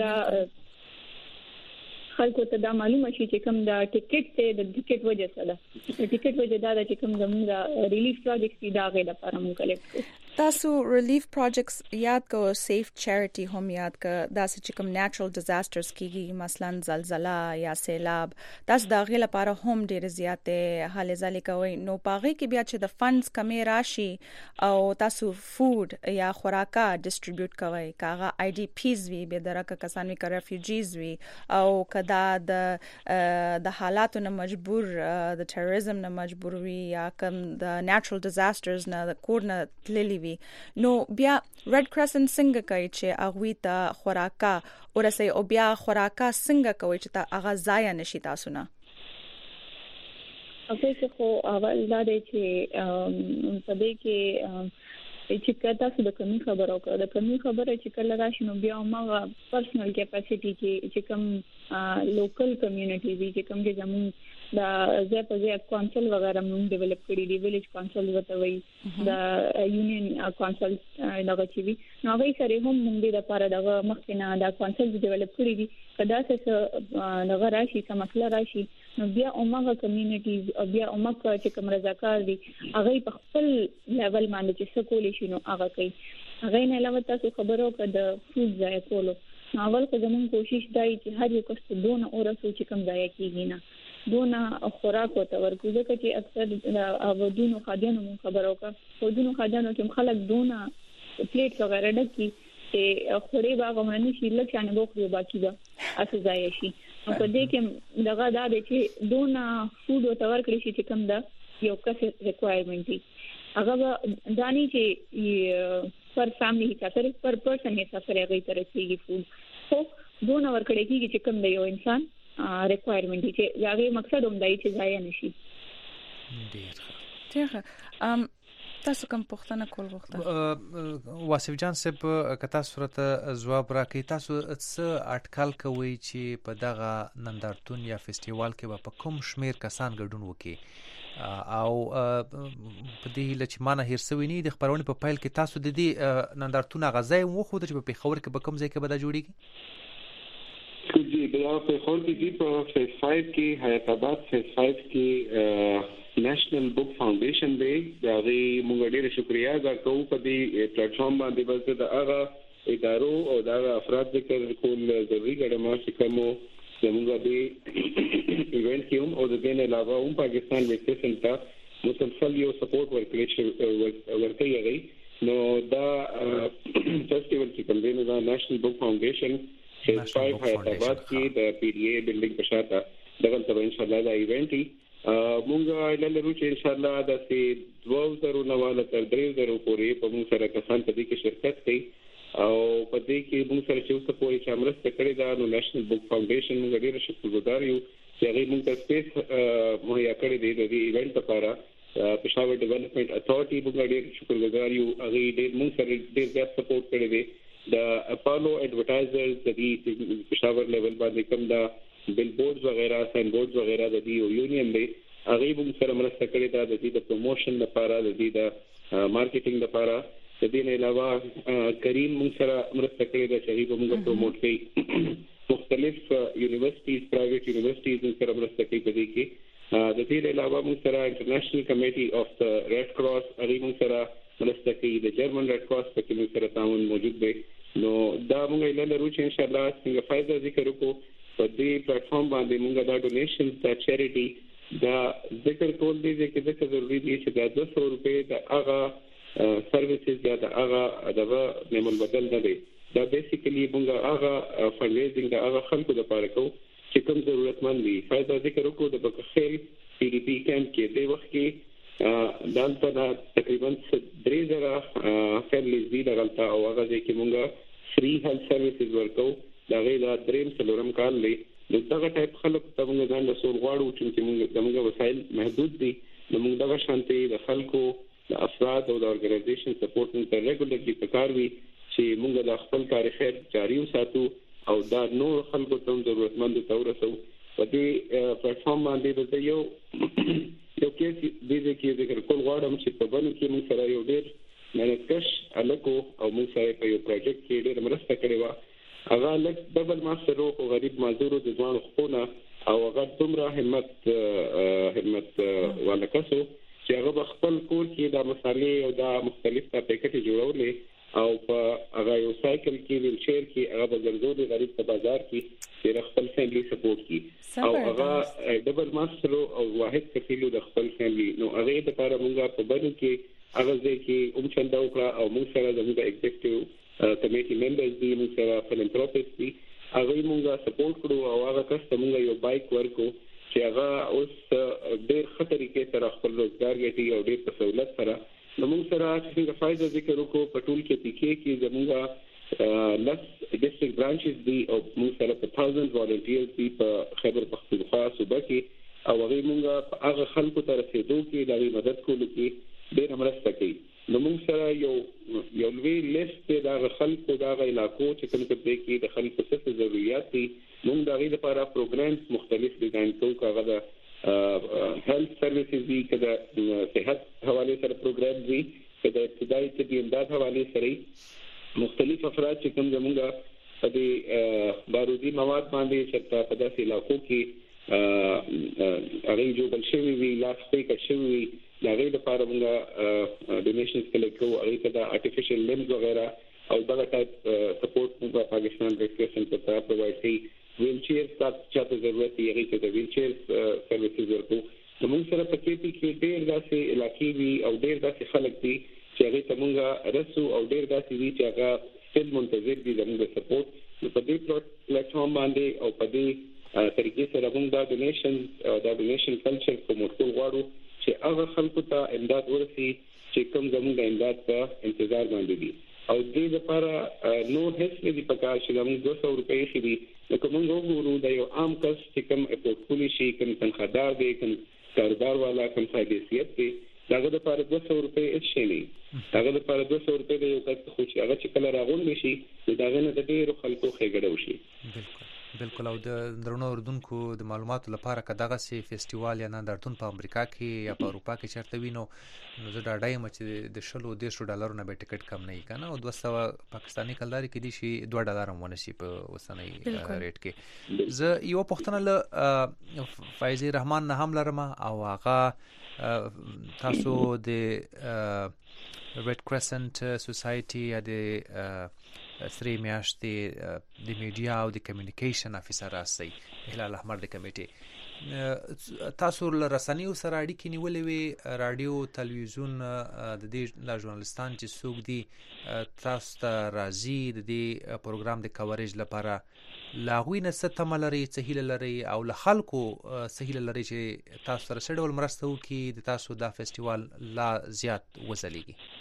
خلکو ته دا معلومه شي چې کوم دا ټیکټ ته د ټیکټ وجه سره د ټیکټ وجه دا چې کوم زموږ ریلیف پروجیکټ دا غي لپاره مونږ کلیکټ کوو. تاسو ریلیف پروجیکټس یاد کو سیف چیریټي هم یاد ک دا چې کوم نیچرل ډیزاسترز کیږي مثلا زلزلہ یا سیلاب تاسو دا غي لپاره هم ډیر زیاتې حالې ځلې کوي نو پاغي کې بیا چې د فندز کمی راشي او تاسو فود یا خوراکا ډیسټریبیوټ کوي کاغه آی ډی پیز وی به درکه کسان وی ریفیوجیز وی او کدا د حالاتو نه مجبور د ټیرریزم نه مجبور وی یا کوم د نیچرل ډیزاسترز نه د کور نه تللی وی نو بیا ریډ کرسنټ څنګه کوي چې اغوی ته خوراکا ورسي او بیا خوراکا څنګه کوي چې تا اغه ضایع نشي تاسو نه. اوسه خو اول دا دی چې په دې کې چې تاسو د کمی خبرو کړه د کمی خبره چې کله راشي نو بیا موږ پرسنل کیپاسټي کې چې کوم لوکل کمیونټي دي چې کوم چې زموږ دا زه کونسل وغیرہ موږ ډیولپ کړی دی ویلیج کونسل وته وي دا یونین کونسل دغه چې وي نو هغه سره هم موږ د لپاره دغه مخکنه دا کونسل ډیولپ کړی دي کدا څه دغه راشي کوم مسله راشي نو بیا اومغه کمیونټیز او بیا اومغه چې کوم رضاکار دي هغه په خپل لیول باندې چې څه کولی شي نو هغه کوي. هغه نه علاوه تاسو خبرو کړه د فود ځای کولو اول که زموږ کوشش دی چې هر یو کس ته دونه اورسو چې کوم ځای کېږي نه دونه خوراک او تورکو ځکه چې اکثر د ودونو خادیانو مون خبرو کړه ودونو خادیانو کې خلک دونه پلیټ وغیرہ ډکې چې خوري باغ باندې شي لکه نه بوخري باقي دا اسه ځای شي نو په دې کې دغه دا دی چې دونه فود او تورکړي شي چې کوم دا یو کس ریکوایرمنت دي هغه دانی چې پر فیملی حساب پر پرسن حساب سره غي ترسيږي فود خو دونه ورکړي کیږي چې کوم د یو انسان ریکوایرمنت دي چې هغه مقصد هم دی چې ځای نشي. ډیر تاسو کوم پوښتنه کول غوښته واسف جان صاحب کتا صورت جواب راکې تاسو څه اټکل کوي چې په دغه نندارتون یا فیسټیوال کې په کوم شمیر کسان ګډون وکړي او په دې لچمانه هرڅوي نه د خبرونه په پایل کې تاسو د دې نندارتون غزای مو خو د په خبر کې به کوم ځای کې به دا جوړیږي جی بیا په خور کې په فیس 5 کې حیات آباد فیس 5 کې نېشنل بک فاونډیشن دی دا غي موږ ډېر شکریا ادا کوو په دې پلیټ فارم باندې ورته د هغه ادارو او د افراد ذکر کول ضروري ګڼم چې کومو زموږ د ایونت کې او د دې علاوه هم پاکستان ویکسن ته مسلسل یو سپورټ ورکړي غي نو دا فیسټیوال چې کوم دی نو دا نېشنل بک فاونډیشن فیس 5 حیات آباد کې د پی ډی اے بلډینګ په شاته دغه ته ان شاء الله دا ایونت مونږه لرو چې ان شاء الله د 2000 نواله تر 3000 پورې په موږ سره کسان په دې کې شرکت کوي او په دې کې موږ سره چې اوسه پورې چې امرسته کړې دا نو نېشنل بک فاونډیشن موږ ډېر شکرګزار یو چې هغه موږ ته سپیس مهیا کړی دی د ایونت لپاره پېښور ډیولپمنٹ اتھارټي موږ ډېر شکرګزار یو هغه ډېر موږ سره ډېر زیات سپورټ کړی دی د اپولو ایڈورټایزرز د دې پېښور لیول باندې کوم دا بل بورډز وغیرہ ساين بورډز وغیرہ د دې یونین دی هغه موږ سره مرسته کړې ده د دې د پروموشن لپاره د دې د مارکیټینګ لپاره د دې نه علاوه کریم موږ سره مرسته کړې ده چې موږ پروموټ کړي مختلف یونیورسيټیز پرایویټ یونیورسيټیز سره مرسته کوي په دې کې د دې علاوه موږ سره انټرنیشنل کمیټي اف د ریډ کراس هغه موږ سره مرسته کوي د جرمن ریډ کراس په کې موږ سره تعاون موجود دی نو دا موږ لرو چې ان شاء الله څنګه فائدہ ذکر وکړو په دې پلیټ فارم باندې موږ دا ډونیشن دا چیریټي دا ذکر کول دي چې ذکر ضروري دي چې دا 200 روپے د هغه سرویسز یا د هغه دغه نمل بدل نه دي دا بیسیکلی موږ هغه فنډریزینګ د هغه خلکو لپاره کوو چې کوم ضرورتمند دي فائدہ ذکر وکړو د بکخیل پی ډی پی کیمپ کې د وخت کې دلته تقریبا 3000 فیملیز دي دغلته او هغه کې موږ فری هیلث سرویسز ورکو دا غیر دریم څلورم کال لې دغه ټایپ خلک ته موږ ځان له سول غواړو چې موږ وسایل محدود دي نو موږ دغه شانتي د خلکو د افراد او د اورګنایزیشن سپورټ ته ریګولرلی پکاروي چې موږ د خپل تاریخ جاری وساتو او دا نور خلکو ته ضرورتمند ته ورسو په دې پلیټ فارم باندې د یو کې دې کې ذکر کول غواړم چې په باندې کې موږ سره یو ډېر منکش الکو او موږ سره په یو پروجیکټ کې ډېر مرسته کړې و هغه لک ډبل ماستر او غریب مزدور د ځوان خونه او هغه دومره همت ولکسو چې هغه خپل کور کې د مصالې او د مختلف پاکټ جوړولې او په هغه یو سایکل کې ویل چیر کې هغه ګرځول غریب په بازار کې چې خپل فیملی سپورټ کی او هغه ډبل ماستر او واحد کفیلو د خپل فیملی نو هغه د لپاره موږ په باندې کې هغه ځکه چندا وکړه او موږ سره د ایگزیکټیو کمیټي ممبرز دي موږ سره فلانتروپیسټ دي هغه موږ سپورټ کړو او هغه کس موږ یو بایک ورکو چې هغه اوس ډېر خطرې کې سره خپل روزګار ګټي او ډېر په سہولت سره نو موږ سره څنګه فائدہ ذکر وکړو په ټول کې کې زموږه لس ډیسټریکټ برانچز دي او موږ سره په 1000 والنټیرز دي په خیبر پختونخوا صوبه کې او هغه موږ هغه خلکو ته رسیدو کې د مدد کولو کې ډېر مرسته کوي نو موږ سره یو لوی لیست د خلکو د علاقو چې کوم کې د خلکو څه ضرورت دي موږ د غیر لپاره پروګرامز مختلف ډیزاین کوو هغه د هیلث سرویسز دي کله صحت حواله سره پروګرام دي کله ابتدایي طبي امداد حواله سره مختلف افراد چې کوم زموږه د بارودي مواد باندې چې په داسې علاقو کې هغه جوړ شوی وي لاس پېک شوی وي دا غیر لپاره موږ ډونیشنز کلیکټ کوو هغه ته د ارتفیشل لمز وغیرہ او دا ټایپ سپورټ موږ پاکستان ریډ کریسنټ ته پرووایډ کوي ویل چیر تاسو ضرورت یې هغه ته د ویل چیر سرویسز ورکو نو موږ سره پکې کې ډېر داسې علاقې وي او ډېر داسې خلک دي چې هغه ته موږ رسو او ډېر داسې دي چې هغه ستل منتظر دي زموږ سپورټ نو په دې پلیټ فارم باندې او په دې طریقې سره موږ د ډونیشن کلچر کومول غواړو چې هغه خلکو ته امداد ورسي چې کوم زموږ امداد په انتظار باندې دي او دې لپاره نو هیڅ نه پکار چې موږ 200 روپۍ خري لکه موږ وګورو د یو عام کس چې کوم افورد کولی شي کوم تنخوادار دی کوم کاروبار والا کوم حیثیت دی داغه لپاره 200 روپۍ هیڅ نه داغه لپاره 200 روپۍ د یو کس خو چې هغه چې کله راغون شي داغه نه د ډیرو خلکو خېګړو شي بالکل او د درونو اردوونکو د معلوماتو لپاره کداغه سي فیسټیوال یا نه درتون په امریکا کې یا په اروپا کې چرته وینو نو زه ډاډه یم چې د $100 نه به ټیکټ کم نه وي کنه او 200 پاکستاني کلداري کې دي شي $2 هم ونشي په اوسنۍ ریټ کې زه یو پښتنه له فایزي رحمان نه هم لرم او هغه تاسو د ریډ کریسنټ سوسایټي یا د سری میاشتې د میډیا او د کمیونیکیشن افیسر راستي هلال احمر د کمیټي تاسو له رسنیو سره اړیکې نیولې وي رادیو تلویزیون د دې ژورنالستان چې څوک دي تاسو ته راځي د دې پروګرام د کوریج لپاره لاغوی نه څه تمه لري څه هیله لري او له خلکو څه هیله لري چې تاسو سره څه ډول مرسته وکړي د تاسو دا فیسټیوال لا زیات وځلېږي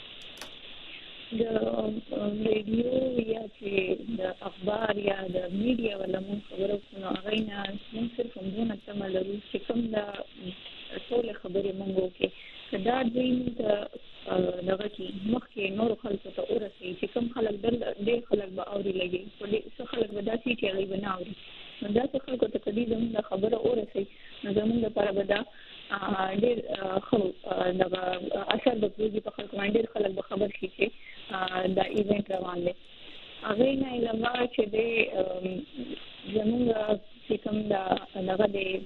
د ریډیو یا چې د اخبار یا د میډیا ولا موږ خبرو کوو هغه نه موږ صرف همدونه تمه لرو چې کوم د ټول خبرې موږ وکړو دا د دغه کې مخکې نور خلکو ته ورسي چې کوم خلک ډېر خلک به اوري لګي په دې څه خلک به داسې چې هغه به نه اوري نو دا څه خلکو ته کدي زموږ خبره ورسي نو زموږ لپاره به دا ډېر خو دغه اثر به کوي په خلکو باندې ډېر خلک به خبر شي چې دا ایونت روان دی هغه نه علاوه چې د زموږ چې کوم دغه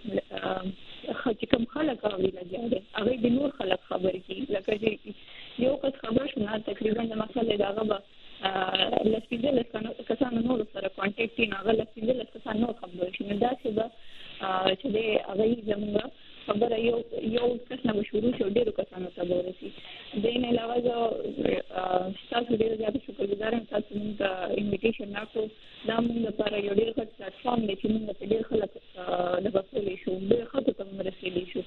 د کوم خلک اوري لګي دی هغه د نور خلک خبر کی لکه چې یو کس خبر شونه تقریبا د مسله دغه به لسپیدل کسانو نور سره کانټیکټ نه غل لسپیدل کسانو خبر شي دا چې د هغه زموږ خبره یو کس نه شروع شو ډیرو کسانو ته ورسي د نه علاوه تاسو ډیر زیات شکرګزار یم تاسو موږ ته انویټیشن راکړو دا موږ لپاره یو ډیر ښه پلیټ فارم دی چې موږ ته ډیر خلک د بسولې شو ډیر خلک ته رسېدلی شو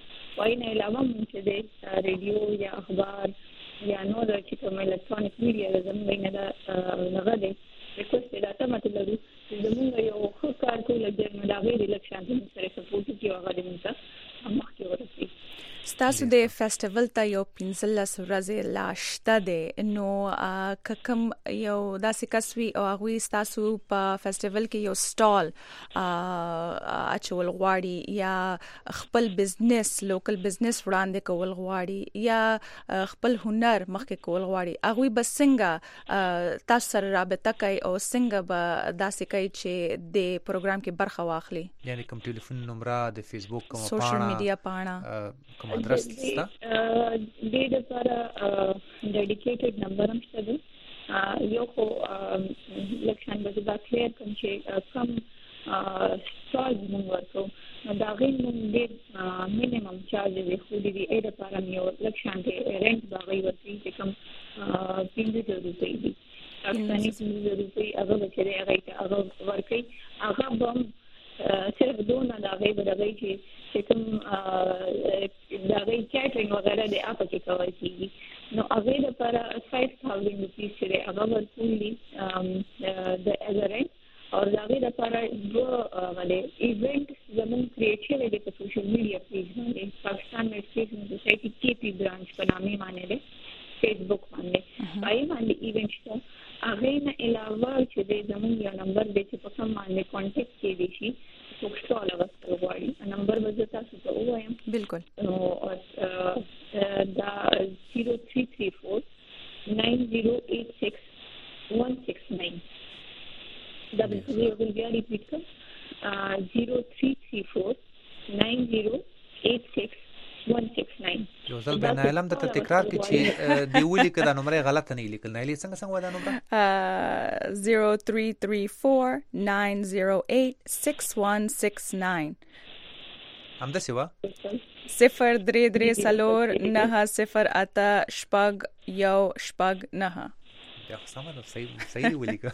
غوښنه علاوه موږ د ریډیو یا اخبار یا نور چې کوم الکترونیک میډیا زموږ نه لغه دي ریکوست دا ته مطلب زموږ یو ښه کار کوي لکه دا غیر لکشان د سره سپورټ کې هغه د موږ مخکې ورسي. ستاسو د فیسټیوال ته یو 15 ورځې لاشته ده نو ککم یو داسې کسوي او هغه ستاسو په فیسټیوال کې یو سټال اچول غواړي یا خپل بزنس لوکل بزنس وړاندې کول غواړي یا خپل هنر مخکې کول غواړي هغه بس څنګه تاسو سره رابطه کوي او څنګه به داسې کوي چې د پروګرام کې برخه واخلي یعنی کوم ټلیفون نمبر د فیسبوک کوم پاڼه سوشل میډیا پاڼه کوم ادرس ستا د لپاره ډیډیکیټډ نمبر هم شته یو خو لکشن به دا کلیر کوم چې کم سټال موږ ورکو دا غین موږ د مینیمم چارج دی خو د دې لپاره یو لکشن دی رنت باغی ورته چې کم 1500 روپۍ دی افغاني 1500 روپۍ هغه بچره هغه ورکي هغه بم صرف دونه دا غي بدغی چې کوم دا غي کیټرینګ وغیرہ د اپ کې کوي کیږي نو هغه لپاره 5000 روپیس چې هغه ورکولي د اګرنټ او دا غي لپاره غلې ایونت زمون کریټ شوی د سوشل میډیا پیج باندې پاکستان میډیټیشن سوسایټي کیپی برانچ په نامه باندې ده فیسبوک باندې پای باندې ایونت شته هغه نه علاوه چې د زمون یو نمبر د چې په کوم باندې کانټیکټ کړئ شي پښتو لغت غواړي نمبر به تاسو ته وایم بالکل نو دا 0334 9086 169 دا به بیا ریپیټ کړم 0334 9086 169 یو ځل به نایلم د تکرار کې چې دی ولي کدا نمبر غلط نه لیکل نه څنګه ودا نمبر 0334 908 6169 همدا سیوا 0333 سلور 908 شپږ یو شپږ 9 یا سمه صحیح ولیکه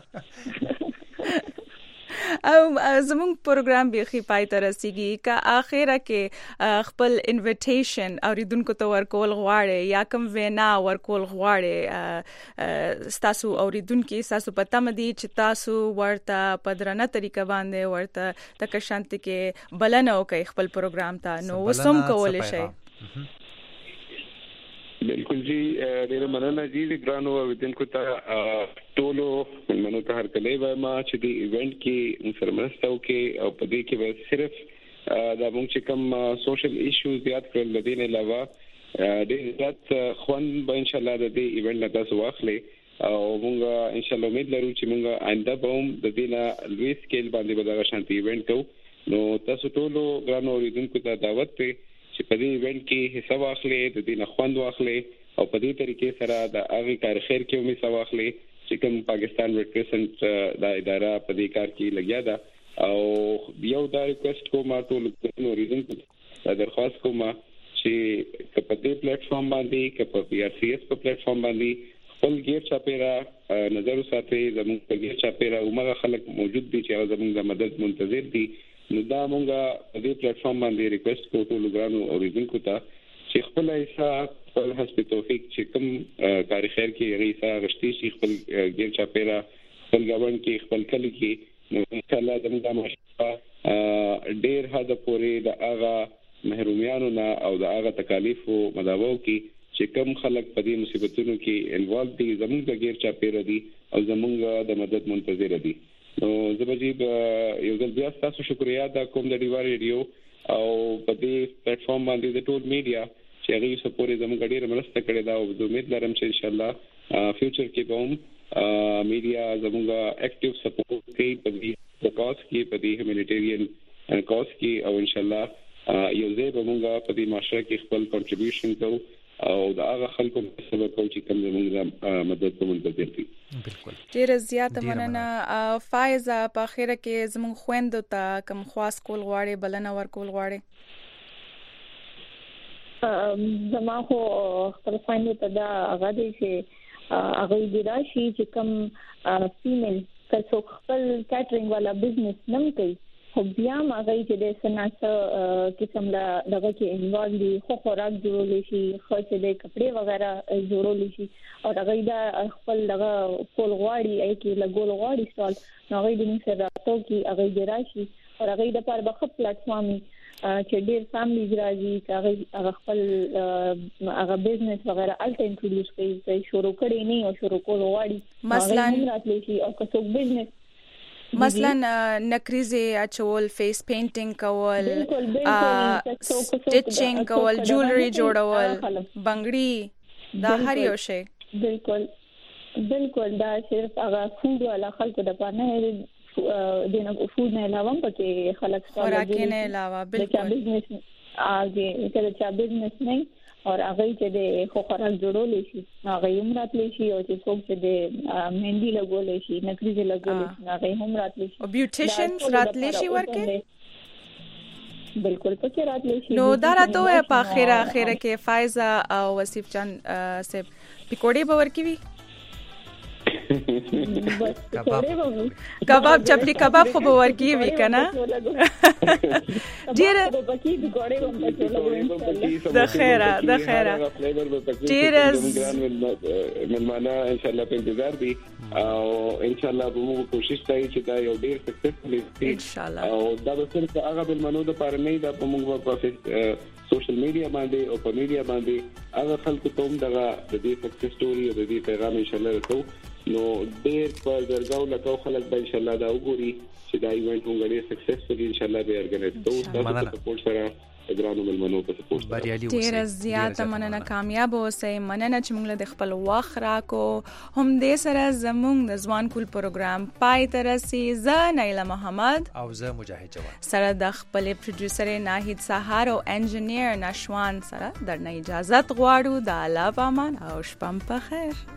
او زموږ پروګرام به خي پای ته رسیږي کا اخره کې خپل انویټیشن اوریدونکو ته ورکول غواړي یا کوم وینا ورکول غواړي تاسو اوریدونکو تاسو پته مدي چې تاسو ورته پدرنه طریقه باندې ورته تک شانتي کې بلنه وکي خپل پروګرام ته نو وسوم کول شي بالکل جی ډیر مننه جی ګرانو اوریدونکو ته ټولو مننه ته هر کله ما چې دی ایونت کې سرمستو کې او په دې کې به صرف دا موږ چې کوم سوشل ایشوز یاد کړل د دې علاوه د ذات خوان به ان شاء الله د دې ایونت نه تاسو واخلې او موږ ان شاء الله امید لرو چې موږ آینده به هم د دې نه لوی سکیل باندې به دا شانتي ایونت کوو نو تاسو ټولو ګرانو اوریدونکو ته دعوت دی چې په دې ایونت کې حصہ واخلې د دې نه خوند واخلې او په دې طریقې سره د هغه کار خیر کې هم حصہ واخلې چې کوم پاکستان ریپرزنټ د اداره په دې کار کې لګیا ده او یو دا ریکوست کوم ټول اوریدونکو ته درخواست کوم چې په دې پلیټ فارم باندې کې په پی آر سی ایس په پلیټ فارم باندې خپل غیر چاپیرا نظر ساتي زموږ په غیر چاپیرا عمر خلک موجود دي چې زموږ د مدد منتظر دي نو دا مونږه په دې پلیټ فارم باندې ریکوست کوو ټول ګرانو اوریدونکو ته چې خپل ایسا خپل حسب توفیق چې کوم کاری خیر کې ریسا غشتي شي خپل غیر چاپیرا خپل غوڼ کې خپل کلی کې نو ان شاء الله زموږ مشفا ډیر حد پورې د هغه محرومیانو نه او د هغه تکالیفو مداوو کې چې کوم خلک په دې مصیبتونو کې انوالو دي زموږ د غیر چاپیرا دي او زموږ د مدد منتظر دي نو زبجیب یو ځل بیا تاسو شکریا دا کوم د ډیوا ریډیو او په دې پلیټ فارم باندې د ټول میډیا چې هغه سپورټ زموږ ډیر مرسته کړې دا او امید لرم چې ان شاء الله فیوچر کې به هم میډیا زموږ اکټیو سپورټ کوي په دې کاز کې په دې هیومانیټیرین کاز کې او ان شاء الله یو ځای به موږ په دې معاشره کې خپل کنټریبیوشن کوو او دا هغه خلکو سره کوم چې کوم زموږ مدد ته منتظر دي بالکل ډیر زیات مننه فایزه په اخره کې زموږ خويندو ته کوم خاص کول غواړي بلنه ورکول غواړي زما خو خپل خويندو ته دا هغه دي چې هغه د راشي چې کوم فیمیل که څوک خپل کیټرینګ والا بزنس نم کوي خو بیا هغه چې د سناسه قسم لا دغه کې انوالو دي خو خوراک جوړول شي خو چې د کپڑے وغیرہ جوړول شي او هغه د خپل دغه کول غواړي ای کې لګول غواړي سوال هغه د موږ سره راټو کې هغه د راشي او هغه د پر بخښ پلیټ فارم چې ډېر فیملیز راځي چې هغه خپل هغه بزنس وغیرہ الټ انټروډیوس کوي شروع کړي نه او شروع کول غواړي مثلا راتلی شي او که څوک بزنس مثلا نکریزه اچول فیس پینټینګ کول سټیچینګ کول جولری جوړول بنگړي دا هر یو شی بالکل دا صرف هغه فود ولا خلکو د پانه دینه فود نه علاوه پکې خلک خوراک نه علاوه بالکل بزنس هغه چې بزنس نه اور هغه چې د خو خوراک جوړول شي هغه هم راتلی شي او چې څوک چې د مهندي لګول شي نکریزه لګول شي هغه هم راتلی شي او بیوټیشن راتلی شي ورکه بالکل پکې راتلی شي نو دا راته په اخره کې فایزه او وصیف جان سے پکوړې باور کی وی کباب چپلی کباب خو باور کی وی کنه ډیر د خیره ډیر ملمانه ان شاء الله په انتظار دي او ان شاء الله به موږ کوشش کوي چې دا یو ډیر سکسسفل وي ان شاء الله او دا به صرف هغه بلمنو د پاره نه دا په موږ په سوشل میډیا باندې او په میډیا باندې هغه خلکو ته هم د دې سکسس سټوري او د دې پیغام ان شاء الله راکو نو ډیر په درګاو لکه خلک به ان شاء الله دا وګوري چې دا ایونت موږ ډیر سکسسفل ان شاء الله به ارګنایز کوو تاسو په سپورټ سره ګرانو ملمنو په سپورټ بریالي اوسئ ډیر زیاته مننه کامیاب اوسئ مننه چې موږ د خپل وخت راکو هم دې سره زموږ د ځوان کول پروګرام پای ته رسي زه نیله محمد او زه مجاهد جواد سره د خپل پروډوسر ناهید سهار او انجینیر نشوان سره درنه اجازه غواړو د الله په امان او شپه په خیر